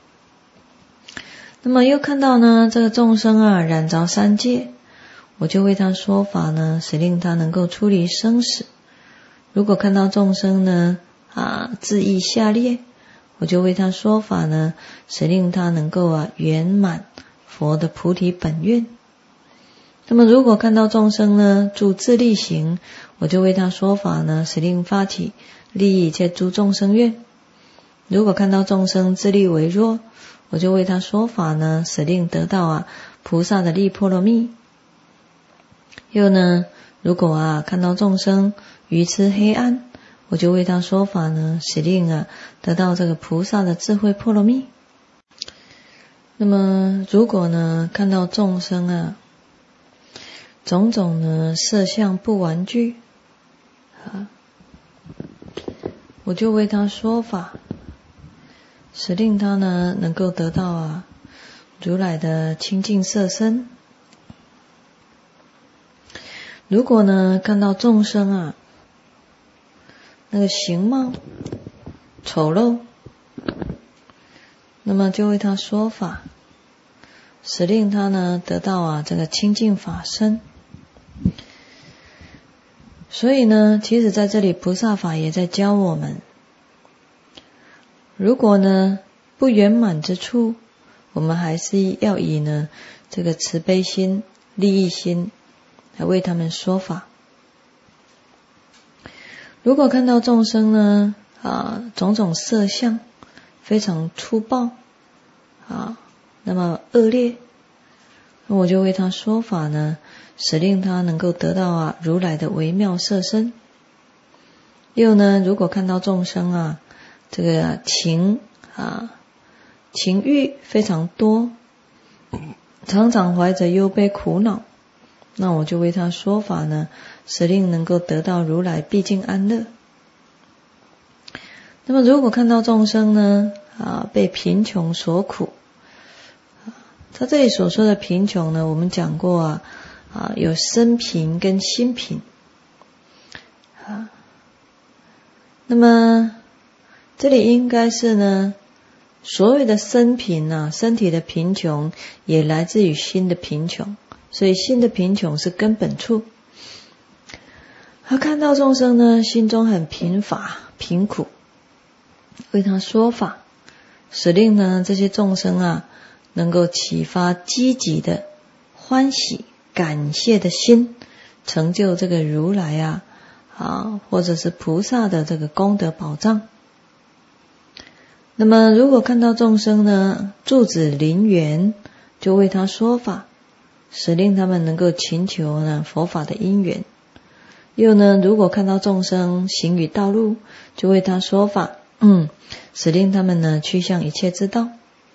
那么又看到呢这个众生啊染着三界，我就为他说法呢，使令他能够出离生死。如果看到众生呢啊志意下劣，我就为他说法呢，使令他能够啊圆满佛的菩提本愿。那么如果看到众生呢住自利行，我就为他说法呢，使令发起利益一切诸众生愿。如果看到众生自利为弱，我就为他说法呢，使令得到啊菩萨的利波罗蜜。又呢如果啊看到众生愚痴黑暗，我就为他说法呢，使令啊得到这个菩萨的智慧波罗蜜。那么如果呢看到众生啊种种呢色相不玩具啊，我就为他说法，使令他呢能够得到啊如来的清净色身。如果呢看到众生啊那个形貌丑陋，那么就为他说法，使令他呢得到啊这个清净法身。 所以呢，其实在这里菩萨法也在教我们，如果呢不圆满之处，我们还是要以呢这个慈悲心、利益心来为他们说法。如果看到众生呢啊种种色相非常粗暴啊，那么恶劣，那我就为他说法呢，使令他能够得到啊如来的微妙色身。又呢，如果看到众生啊这个情啊情欲非常多，常常怀着忧悲苦恼，那我就为他说法呢，使令能够得到如来毕竟安乐。那么如果看到众生呢啊被贫穷所苦，他这里所说的贫穷呢，我们讲过啊啊有身贫跟心贫啊，那么这里应该是呢所谓的身贫啊，身体的贫穷也来自于心的贫穷，所以心的贫穷是根本处。他看到众生呢心中很贫乏贫苦，为他说法，使令呢这些众生啊能够启发积极的欢喜感谢的心，成就这个如来啊啊或者是菩萨的这个功德宝藏。那么如果看到众生呢住止林园，就为他说法，使令他们能够勤求呢佛法的因缘。又呢如果看到众生行于道路，就为他说法，嗯，使令他们呢趋向一切之道。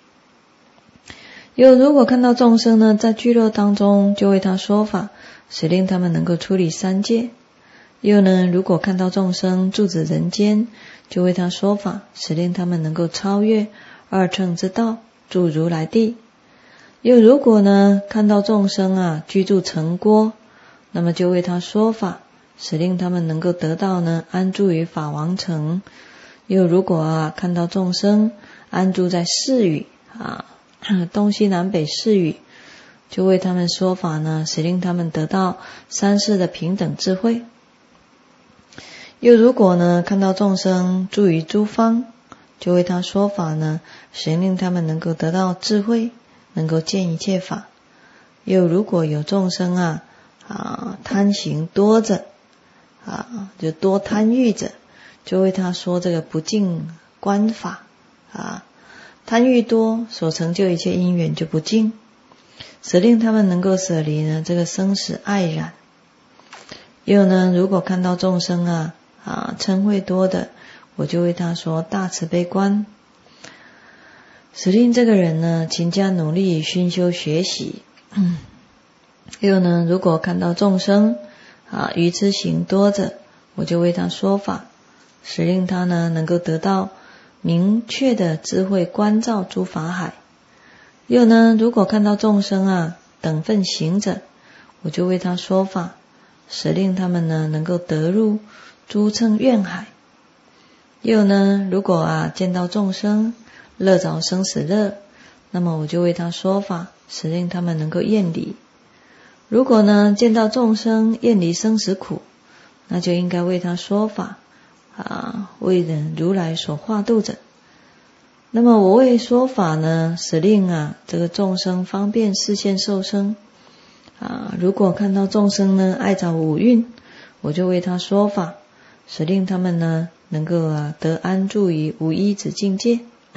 又如果看到众生呢在聚落当中，就为他说法，使令他们能够出离三界。又呢如果看到众生住止人间，就为他说法，使令他们能够超越二乘之道，住如来地。又如果呢看到众生啊居住城郭，那么就为他说法，使令他们能够得到呢安住于法王城。又如果啊看到众生安住在四域啊东西南北四域，就为他们说法呢，使令他们得到三世的平等智慧。又如果呢看到众生住于诸方，就为他说法呢，使令他们能够得到智慧，能够见一切法。又如果有众生啊啊贪行多者啊就多贪欲者，就为他说这个不净观法啊，贪欲多所成就一切因缘就不净，使令他们能够舍离呢这个生死爱染。又呢如果看到众生啊啊嗔恚多的，我就为他说大慈悲观，使令这个人呢勤加努力熏修学习。嗯、又呢如果看到众生啊愚痴行多者，我就为他说法，使令他呢能够得到明确的智慧观照诸法海。又呢如果看到众生啊等分行者，我就为他说法，使令他们呢能够得入诸乘愿海。又呢如果啊见到众生乐着生死乐，那么我就为他说法，使令他们能够厌离。如果呢见到众生厌离生死苦，那就应该为他说法啊，为人如来所化度者。那么我为说法呢，使令啊这个众生方便示现受生啊。如果看到众生呢爱着五蕴，我就为他说法，使令他们呢能够啊得安住于无依止境界。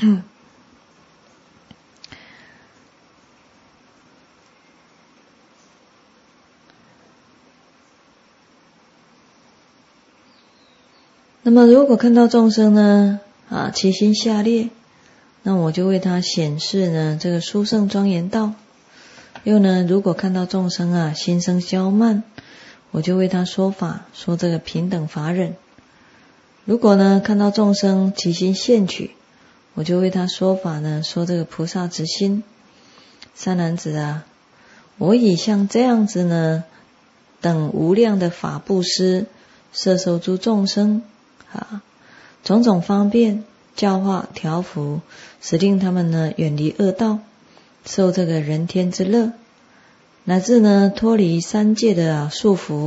那么如果看到众生呢啊其心下劣，那我就为他显示呢这个殊胜庄严道。又呢如果看到众生啊心生骄慢，我就为他说法，说这个平等法忍。如果呢看到众生其心现取，我就为他说法呢，说这个菩萨之心。善男子啊，我以像这样子呢等无量的法布施，摄受诸众生啊，种种方便教化调伏，使令他们呢远离恶道，受这个人天之乐，乃至呢脱离三界的束缚，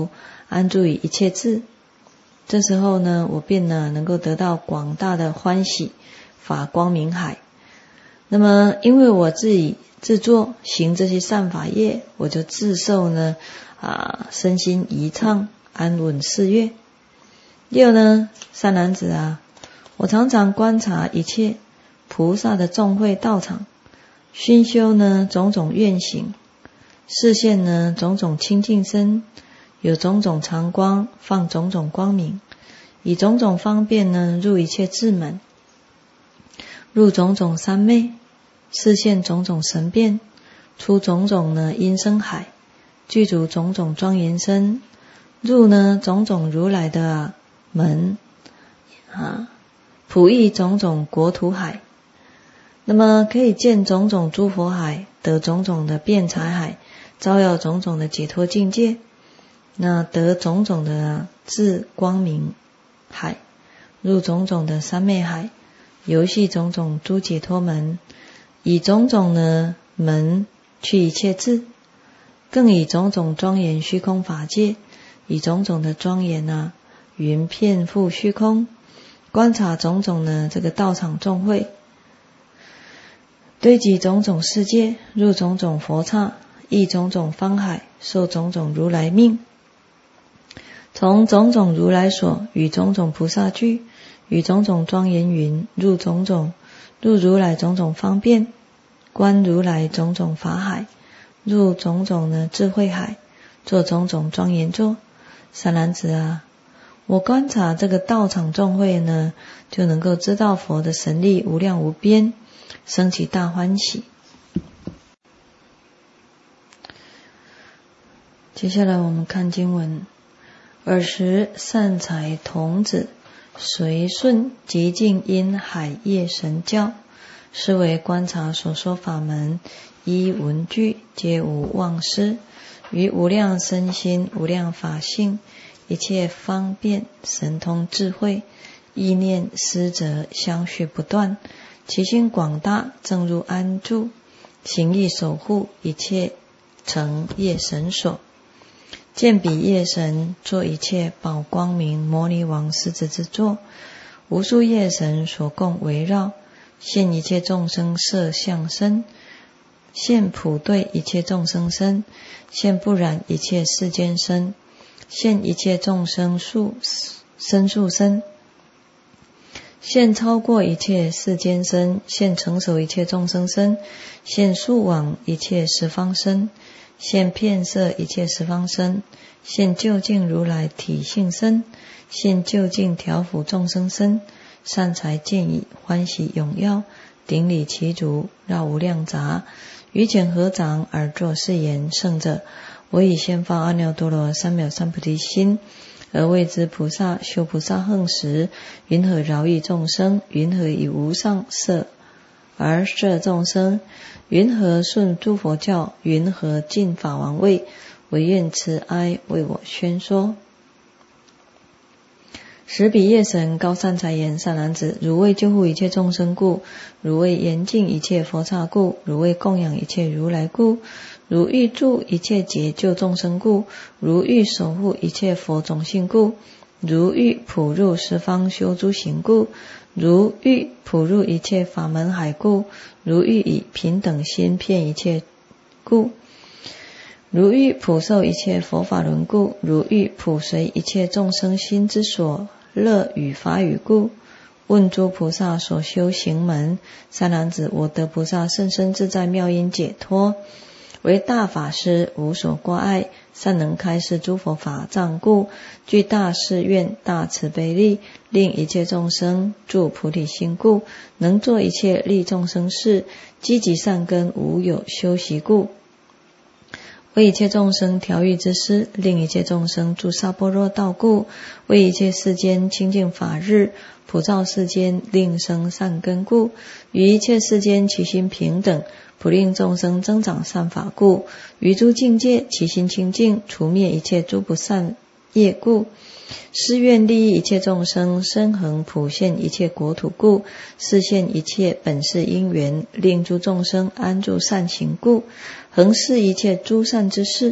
安住于一切智。这时候呢，我便呢能够得到广大的欢喜法光明海。那么因为我自己自作行这些善法业，我就自受呢啊身心怡畅安稳四悦。六呢，善男子啊，我常常观察一切菩萨的众会道场，熏修呢种种愿行，示现呢种种清净身，有种种常光，放种种光明，以种种方便呢入一切智门，入种种三昧，示现种种神变，出种种呢音声海，具足种种庄严身，入呢种种如来的、啊、门啊，普益种种国土海。那么可以见种种诸佛海，得种种的辩才海，照耀种种的解脱境界，那得种种的智光明海，入种种的三昧海，游戏种种诸解脱门，以种种的门去一切智，更以种种庄严虚空法界，以种种的庄严啊云遍覆虚空，观察种种的这个道场众会，堆积种种世界，入种种佛刹，忆种种方海，受种种如来命，从种种如来所，与种种菩萨聚，与种种庄严云，入种种入如来种种方便，观如来种种法海，入种种的智慧海，做种种庄严座。善男子啊，我观察这个道场众会呢，就能够知道佛的神力无量无边，生起大欢喜。接下来我们看经文。尔时善财童子随顺极尽因海业神教，是为观察所说法门，依文句皆无忘失，于无量身心无量法性，一切方便神通智慧，意念思则相续不断，其心广大，正入安住，行义守护，一切成业神所。见彼业神作一切宝光明摩尼王狮子之座，无数业神所共围绕，现一切众生色相身，现普对一切众生身，现不染一切世间身，现一切众生数身数身，现超过一切世间身，现成熟一切众生身，现速往一切十方身，现遍摄一切十方身，现究竟如来体性身，现究竟调伏众生身，善财见已，欢喜踊跃，顶礼其足，绕无量匝，于前合掌而作是言：圣者，我以先发阿耨多罗三藐三菩提心，而为之菩萨修菩萨行时，云何饶益众生？云何以无上色而摄众生？云何顺诸佛教？云何尽法王位？唯愿慈哀为我宣说。时彼业神高善财言：善男子，汝为救护一切众生故，汝为严净一切佛刹故，汝为供养一切如来故，汝欲助一切解救众生故，汝欲守护一切佛种性故，汝欲普入十方修诸行故，如欲普入一切法门海故，如欲以平等心遍一切故，如欲普受一切佛法轮故，如欲普随一切众生心之所乐与法语故。问诸菩萨所修行门：善男子，我得菩萨甚深自在妙音解脱，为大法师，无所挂碍，善能开示诸佛法藏故，具大誓愿大慈悲力，令一切众生住菩提心故，能做一切利众生事，积极善根无有修习故，为一切众生调御之师，令一切众生住萨般若道故，为一切世间清净法日，普照世间，令生善根故，于一切世间其心平等，普令众生增长善法故，于诸境界其心清净，除灭一切诸不善业故，誓愿利益一切众生，深恒普现一切国土故，示现一切本世因缘，令诸众生安住善行故，恒示一切诸善之事，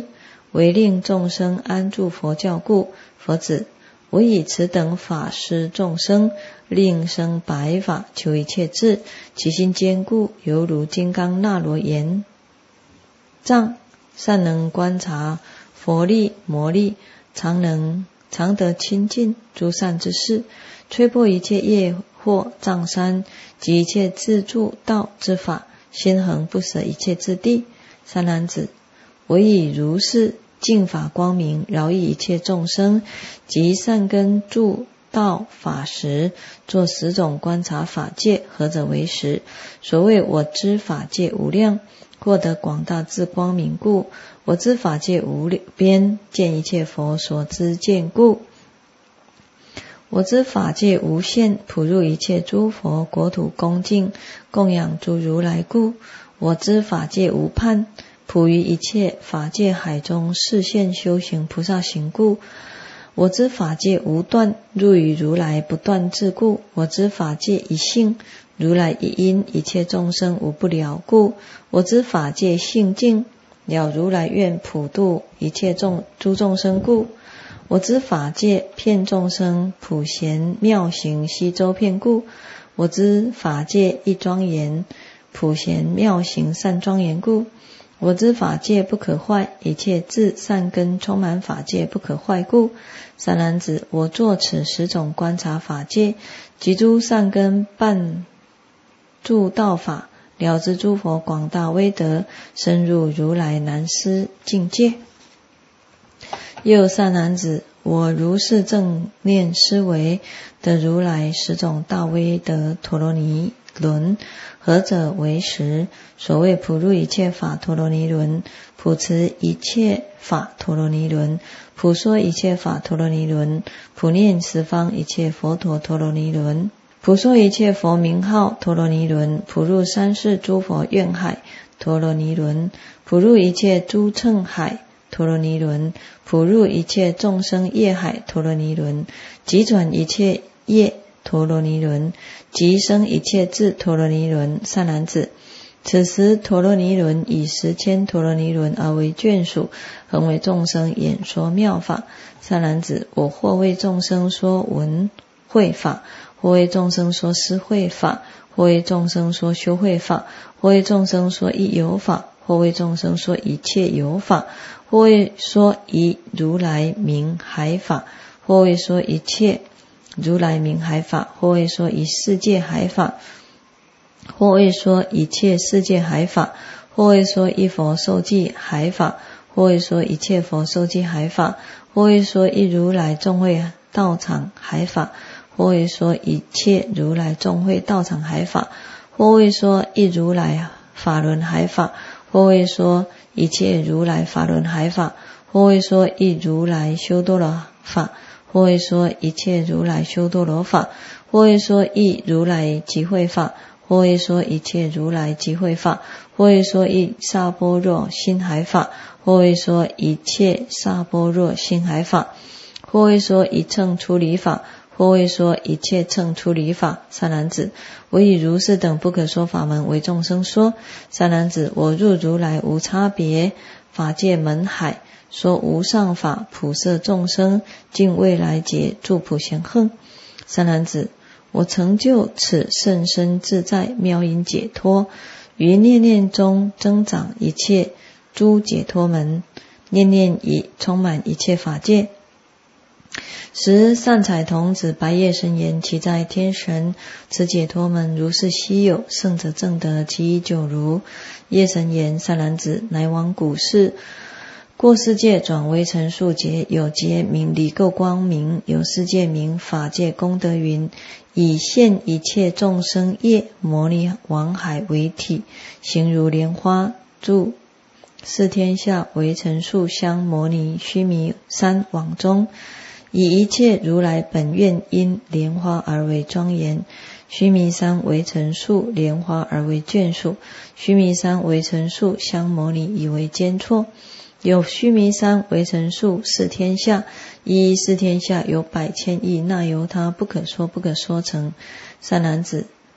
为令众生安住佛教故。佛子，我以此等法施众生，令生白法，求一切智，其心坚固，犹如金刚那罗延藏，善能观察佛力魔力，常能常得亲近诸善之事，摧破一切业惑障山及一切自助道之法，心恒不舍一切之地。三男子，我以如是净法光明，饶益一切众生及善根助道法时，作十种观察法界，何者为实？所谓我知法界无量，获得广大智光明故。我知法界无边，见一切佛所知见故。我知法界无限，普入一切诸佛国土恭敬供养诸如来故。我知法界无畔，普于一切法界海中示现修行菩萨行故。我知法界无断，入于如来不断智故。我知法界一性，如来一因，一切众生无不了故。我知法界性净，了如来愿普度一切众诸众生故。我知法界骗众生普贤妙行悉周遍故。我知法界一庄严，普贤妙行善庄严故。我知法界不可坏，一切智善根充满法界不可坏故。三男子，我作此十种观察法界，及诸善根伴助道法，了知诸佛广大威德，深入如来难思境界。又三男子，我如是正念思维，得如来十种大威德陀罗尼轮，何者为实？所谓普入一切法陀罗尼轮，普持一切法陀罗尼轮，普说一切法陀罗尼轮，普念十方一切佛陀陀罗尼轮，普说一切佛名号陀罗尼轮，普入三世诸佛愿海陀罗尼轮，普入一切诸乘海陀罗尼轮，普入一切众生业海陀罗尼轮，即转一切业陀罗尼轮，即生一切智陀罗尼轮。善男子，此时陀罗尼轮以十千陀罗尼轮而为眷属，恒为众生演说妙法。善男子，我或为众生说闻慧法，或为众生说思慧法，或为众生说修慧法，或为众生说一有法，或为众生说一切有法，或为说一如来名海法，或为说一切如来名海法，或为说一世界海法，或为说一切世界海法，或为说一佛受记海法，或为说一切佛受记海法，或为说一如来众会道场海法，或为说一切如来众会道场海法，或为说一如来法轮海法，或为说一切如来法轮海法，或为说一如来修多罗法，或为说一切如来修多罗法，或为说一如来集会法，或为说一切如来集会法，或为说一萨般若心海法，或为说一切萨般若心海法，或为说一乘出离法，或为说一切乘出离法。三男子，我以如是等不可说法门为众生说。三男子，我入如来无差别法界门海，说无上法，普摄众生，尽未来劫住普贤恒。三男子，我成就此甚深自在妙音解脱，于念念中增长一切诸解脱门，念念已充满一切法界。时善财童子白夜神言，其在天神，此解脱门如是稀有，圣者正得其一久如。夜神言，善男子，乃往古世过世界转为成数劫，有劫名离垢光明，有世界名法界功德云，以现一切众生业摩尼王海为体，形如莲花，住四天下为成数香摩尼须弥山网中，以一切如来本愿因莲花而为庄严。须弥山为成数，莲花而为眷属，须弥山为成数，香摩尼以为坚绰。有须弥山为成数，四天下，一四天下有百千亿那由他不可说不可说成。三男子，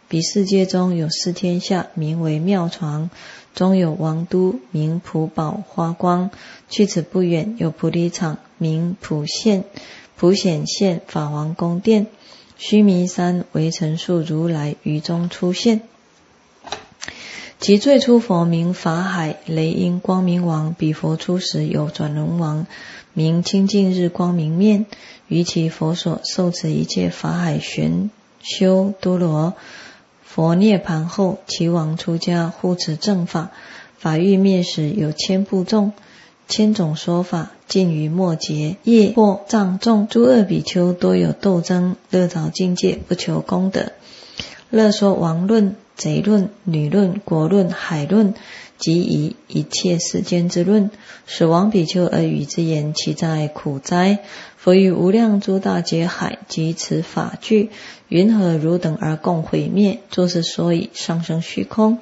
彼世界中有四天下，名为妙床，中有王都，名普宝花光。去此不远，有菩提场，名普现普显现法王宫殿。须弥山为陈述如来于中出现。其最初佛名法海雷音光明王，彼佛出时有转轮王，名清净日光明面。于其佛所受持一切法海玄修多罗。佛涅盘后，其王出家护持正法，法欲灭时有千部众，千种说法，尽于末劫。业或障重，诸恶比丘多有斗争，乐着境界，不求功德。乐说王论、贼论、女论、国论、海论，及以一切世间之论，使王比丘而语之言，其在苦哉？佛于无量诸大劫海及此法具，云何汝等而共毁灭？作是说以上升虚空。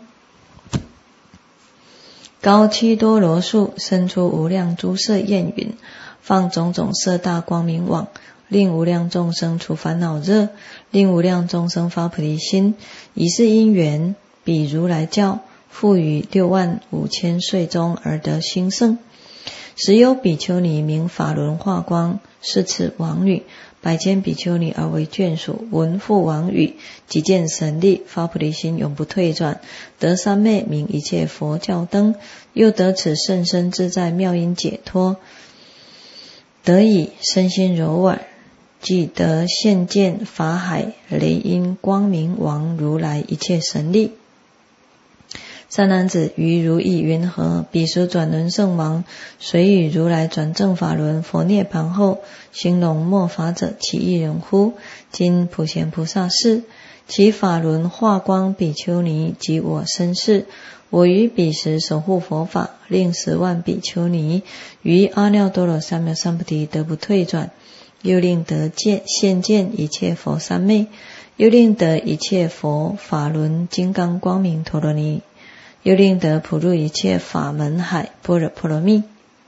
高七多罗树，生出无量诸色焰云，放种种色大光明网，令无量众生除烦恼热，令无量众生发菩提心。以是因缘，彼如来教复于六万五千岁中而得兴盛。时有比丘尼名法轮化光，是此王女，百千比丘尼而为眷属，闻父王语，即见神力，发菩提心，永不退转，得三昧，名一切佛教灯。又得此甚深自在妙音解脱，得以身心柔软，即得现见法海雷音光明王如来一切神力。善男子，于如意云何？彼时转轮圣王随与如来转正法轮，佛涅盘后，行龙末法者，其一人乎？今普贤菩萨是，其法轮化光比丘尼及我身是。我于彼时守护佛法，令十万比丘尼于阿耨多罗三藐三菩提得不退转，又令得见现见一切佛三昧，又令得一切佛法轮金刚光明陀罗尼，又令得普入一切法门海般若波罗蜜。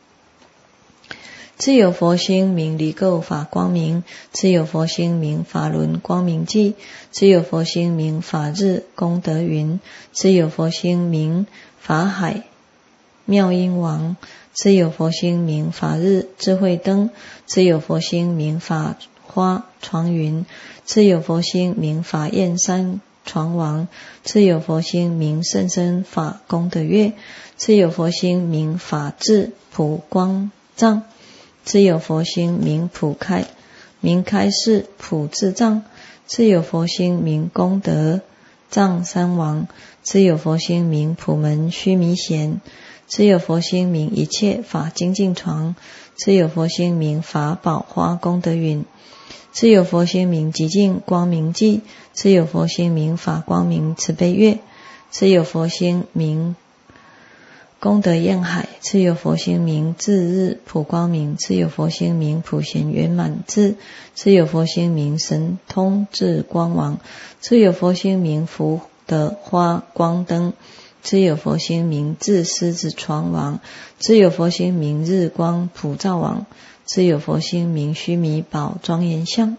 自有佛心名离垢法光明，自有佛心名法轮光明际，自有佛心名法日功德云，自有佛心名法海妙音王，自有佛心名法日智慧灯，自有佛心名法花床云，自有佛心名法焰山床王，自有佛心名甚深法功德月，自有佛心名法智普光藏，自有佛心名普开名开示普智藏，自有佛心名功德藏三王，自有佛心名普门须弥贤，自有佛心名一切法精进床，自有佛心名法宝花功德云，自有佛心名极净光明际，自有佛心名法光明慈悲月，自有佛心名功德焰海，自有佛心名智日普光明，自有佛心名普贤圆满智，自有佛心名神通智光王，自有佛心名福德花光灯，自有佛心名智狮子床王，自有佛心名日光普照王，自有佛心名须弥宝庄严相，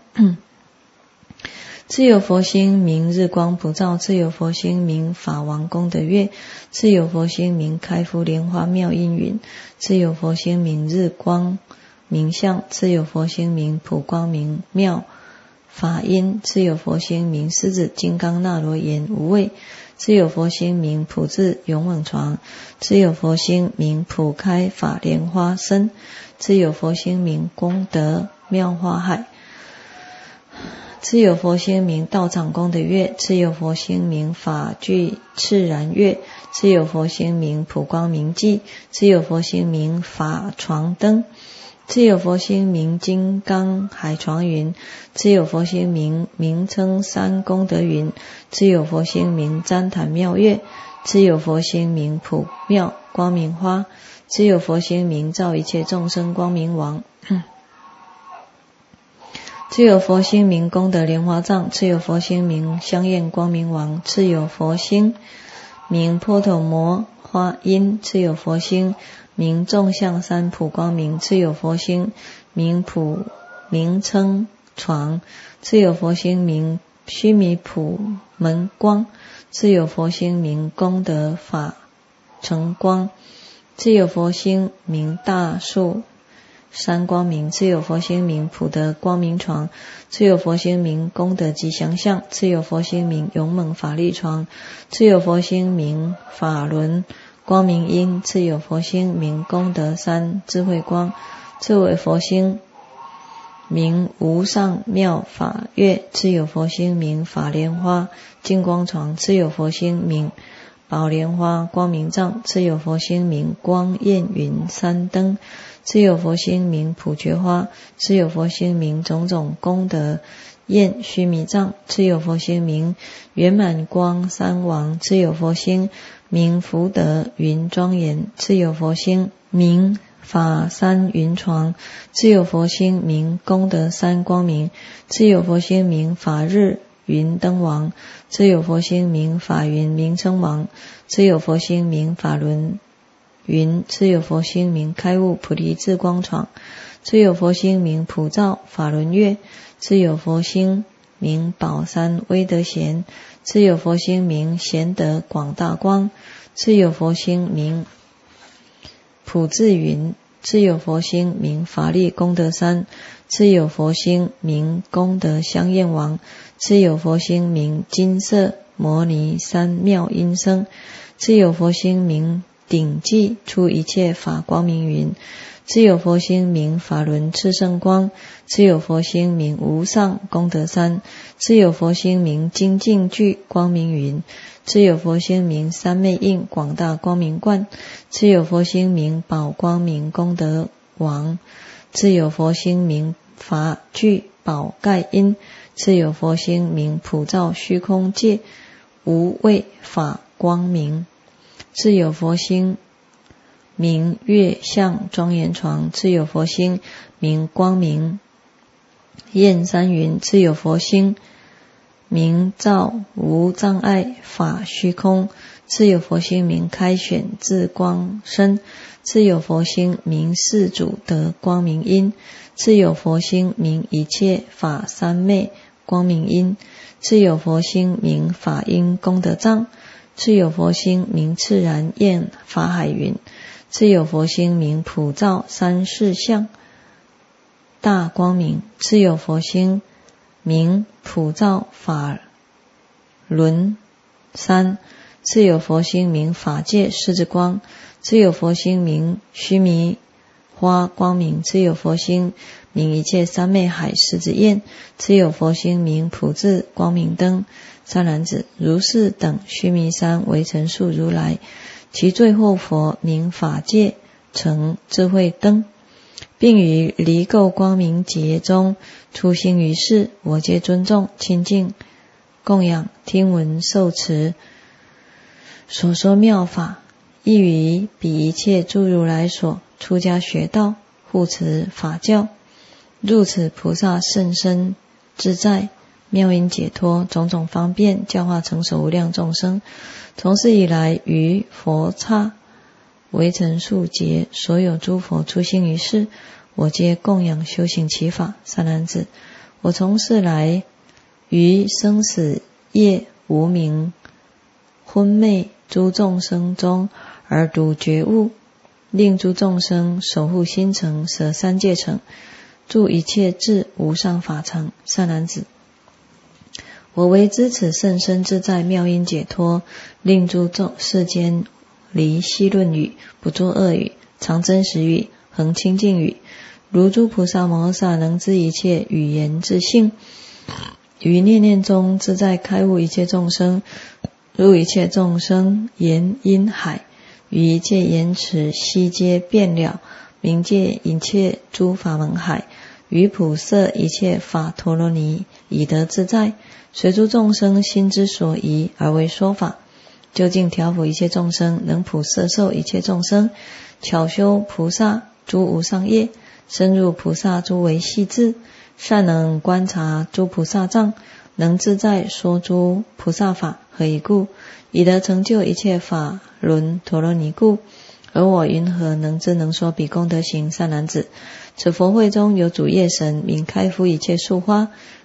自有佛心名日光普照，自有佛心名法王功德月，自有佛心名开敷莲花妙音云，自有佛心名日光明相，自有佛心名普光明妙法音，自有佛心名狮子金刚那罗延无畏，自有佛心名普智勇猛床，自有佛心名普开法莲花身，自有佛心名功德妙花海，自有佛心名道场功德月，自有佛心名法具炽然月，自有佛心名普光明际，自有佛心名法床灯，自有佛心名金刚海床云，自有佛心名名称三功德云，自有佛心名旃檀妙月，自有佛心名普妙光明花，自有佛心名照一切众生光明王，自有佛心名功德莲花藏，自有佛心名香焰光明王，自有佛心名波头摩花音，自有佛心名众相三普光明，自有佛心名普名称床，自有佛心名须弥普门光。自有佛心名功德法成光。自有佛心名大树三光明。自有佛心名普德光明床。自有佛心名功德吉祥相。自有佛心名勇猛法力床。自有佛心名法轮光明音。自有佛心名功德三智慧光。自有佛心名无上妙法月。自有佛心名法莲花净光床。自有佛心名宝莲花光明藏。自有佛心名光焰云三灯。自有佛心名普觉花。自有佛心名种种功德焰须弥藏。自有佛心名圆满光三王。自有佛心名福德云庄严。自有佛心名法三云床。自有佛心名功德三光明。自有佛心名法日云灯王。自有佛心名法云名称王。自有佛心名法轮云。自有佛心名开悟菩提智光床。自有佛心名普照法轮月。自有佛心名宝山威德贤。自有佛心名贤德广大光。自有佛心名普智云。自有佛心名法力功德三。自有佛心名功德香焰王。自有佛心名金色摩尼三妙音声。自有佛心名顶际出一切法光明云。自有佛心名法轮炽盛光。自有佛心名无上功德三。自有佛心名精进具光明云。自有佛心名三昧印广大光明观。自有佛心名宝光明功德王。自有佛心名法具宝盖因。自有佛心名普照虚空界无畏法光明。自有佛心名月相庄严床。自有佛心名光明焰山云。自有佛心名照无障碍法虚空。自有佛心名开显智光身。自有佛心名世主得光明因。自有佛心名一切法三昧光明因。自有佛心名法因功德藏。自有佛心名自然焰法海云。自有佛心名普照三世相大光明。自有佛心名普照法轮三。自有佛心名法界狮子光。自有佛心名须弥花光明。自有佛心名一切三昧海狮子焰。自有佛心名普智光明灯。善男子，如是等须弥山为成数如来，其最后佛名法界成智慧灯，并于离垢光明劫中出兴于世，我皆尊重亲近供养听闻受持所说妙法，亦于彼一切诸如来所出家学道护持法教，入此菩萨甚深自在妙音解脱种种方便，教化成熟无量众生。从是以来，于佛刹为成数劫，所有诸佛出兴于世，我皆供养修行其法。善男子，我从是来于生死业无明昏昧诸众生中，而独觉悟，令诸众生守护心城，舍三界城，住一切智无上法城。善男子，我为知此甚深自在妙音解脱，令诸众世间离戏论语，不作恶语，常真实语，恒清净语，如诸菩萨摩诃萨能知一切语言自性，于念念中自在开悟一切众生，入一切众生言因海，于一切言辞悉皆遍了，明界一切诸法门海，于普摄一切法陀罗尼，以得自在，随诸众生心之所宜而为说法，究竟调伏一切众生，能普摄受一切众生，巧修菩萨诸无上业，深入菩萨诸维系智，善能观察诸菩萨藏，能自在说诸菩萨法。何以故？以得成就一切法轮陀罗尼故。而我云何能知能说彼功德行？善男子，此佛会中有主业神，名开敷一切树花，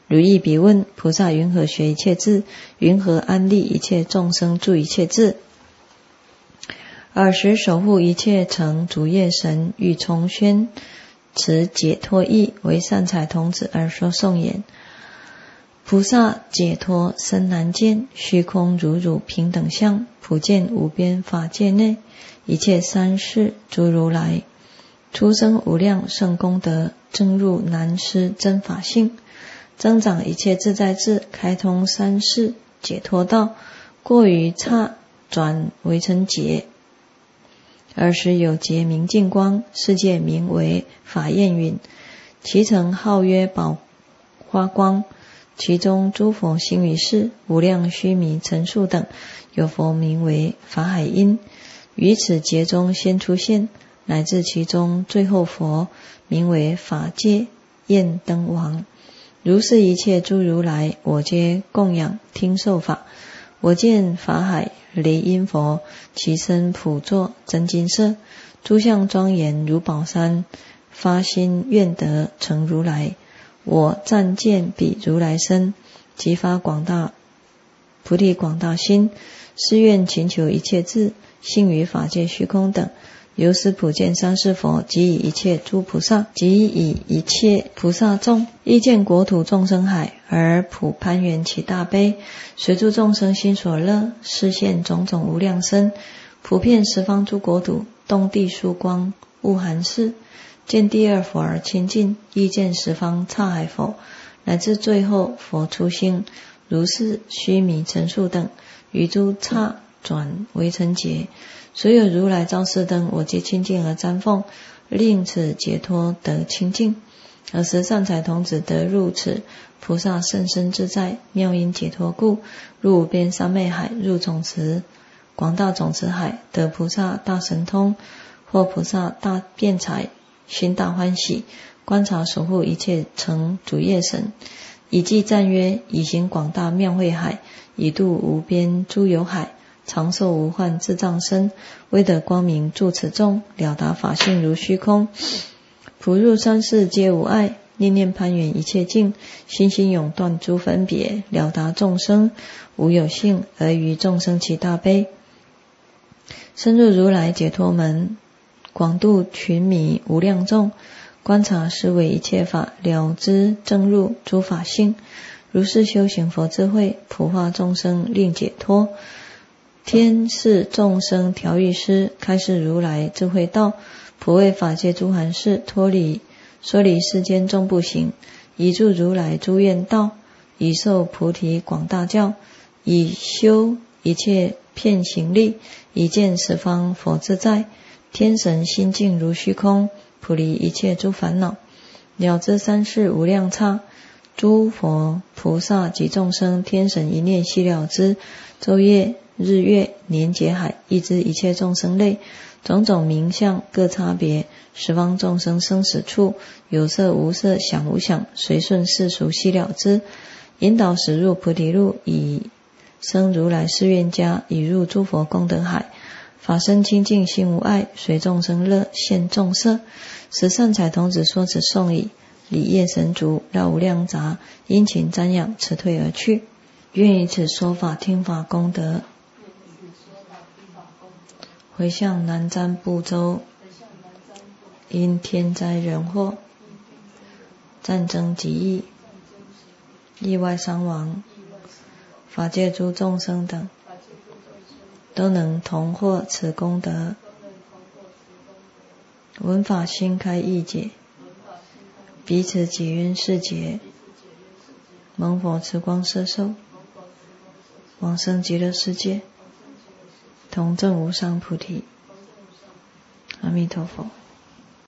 如意彼问：菩萨云何学一切智？云何安立一切众生住一切智？尔时守护一切成主业神欲重宣此解脱义，为善财童子而说颂言：菩萨解脱身难见，虚空如汝平等相，普见无边法界内，一切三世诸如来，出生无量圣功德，证入难思真法性，增长一切自在智，开通三世解脱道，过于刹转为成劫。尔时有劫明净光，世界名为法焰云，其成号曰宝花光，其中诸佛行于世，无量须弥陈数等，有佛名为法海音，于此劫中先出现，乃至其中最后佛名为法界焰灯王。如是一切诸如来，我皆供养听受法。我见法海雷音佛，其身普作真金色，诸相庄严如宝山，发心愿得成如来。我暂见彼如来身，即发广大菩提广大心，誓愿勤求一切智，性于法界虚空等。由是普见三世佛，即以一切诸菩萨，即以一切菩萨众，亦见国土众生海，而普攀缘其大悲，随诸众生心所乐，示现种种无量身，普遍十方诸国土，动地殊光，悟含事。见第二佛而亲近，亦见十方刹海佛，乃至最后佛出星，如是须弥陈数等，于诸刹转为成劫。所有如来造世灯，我皆清净而瞻奉，令此解脱得清净。尔时善财童子得入此菩萨甚深自在妙因解脱故，入无边三昧海，入总持广大总持海，得菩萨大神通，或菩萨大辩才，心大欢喜，观察守护一切成主业神，以记赞曰：以行广大妙慧海，以度无边诸有海，长寿无患智障身，威德光明住此众，了达法性如虚空，普入三世皆无碍，念念攀缘一切境，心心永断诸分别，了达众生无有性，而于众生起大悲，深入如来解脱门，广度群迷无量众，观察思维一切法，了知正入诸法性，如是修行佛智慧，普化众生令解脱。天是众生调御师，开示如来智慧道，普为法界诸含事，脱离说离世间众不行，以助如来诸愿道，以受菩提广大教，以修一切遍行力，以见十方佛自在，天神心净如虚空，普离一切诸烦恼，了知三世无量刹，诸佛菩萨及众生天神一念悉了知，昼夜日月年劫海，亦知一切众生类，种种名相各差别，十方众生生死处，有色无色想无想，随顺世俗悉了知，引导使入菩提路，以生如来誓愿家，以入诸佛功德海，法身清净心无碍，随众生乐现众色。十善财童子说此颂已，礼业神足，绕无量杂，殷勤瞻仰，辞退而去。愿以此说法听法功德，回向南瞻部洲因天灾人祸、战争疾疫、意外伤亡、法界诸众生等，都能同获此功德，闻法心开意解，彼此解冤释结，蒙佛慈光摄受，往生极乐世界，同证无上菩提。阿弥陀佛。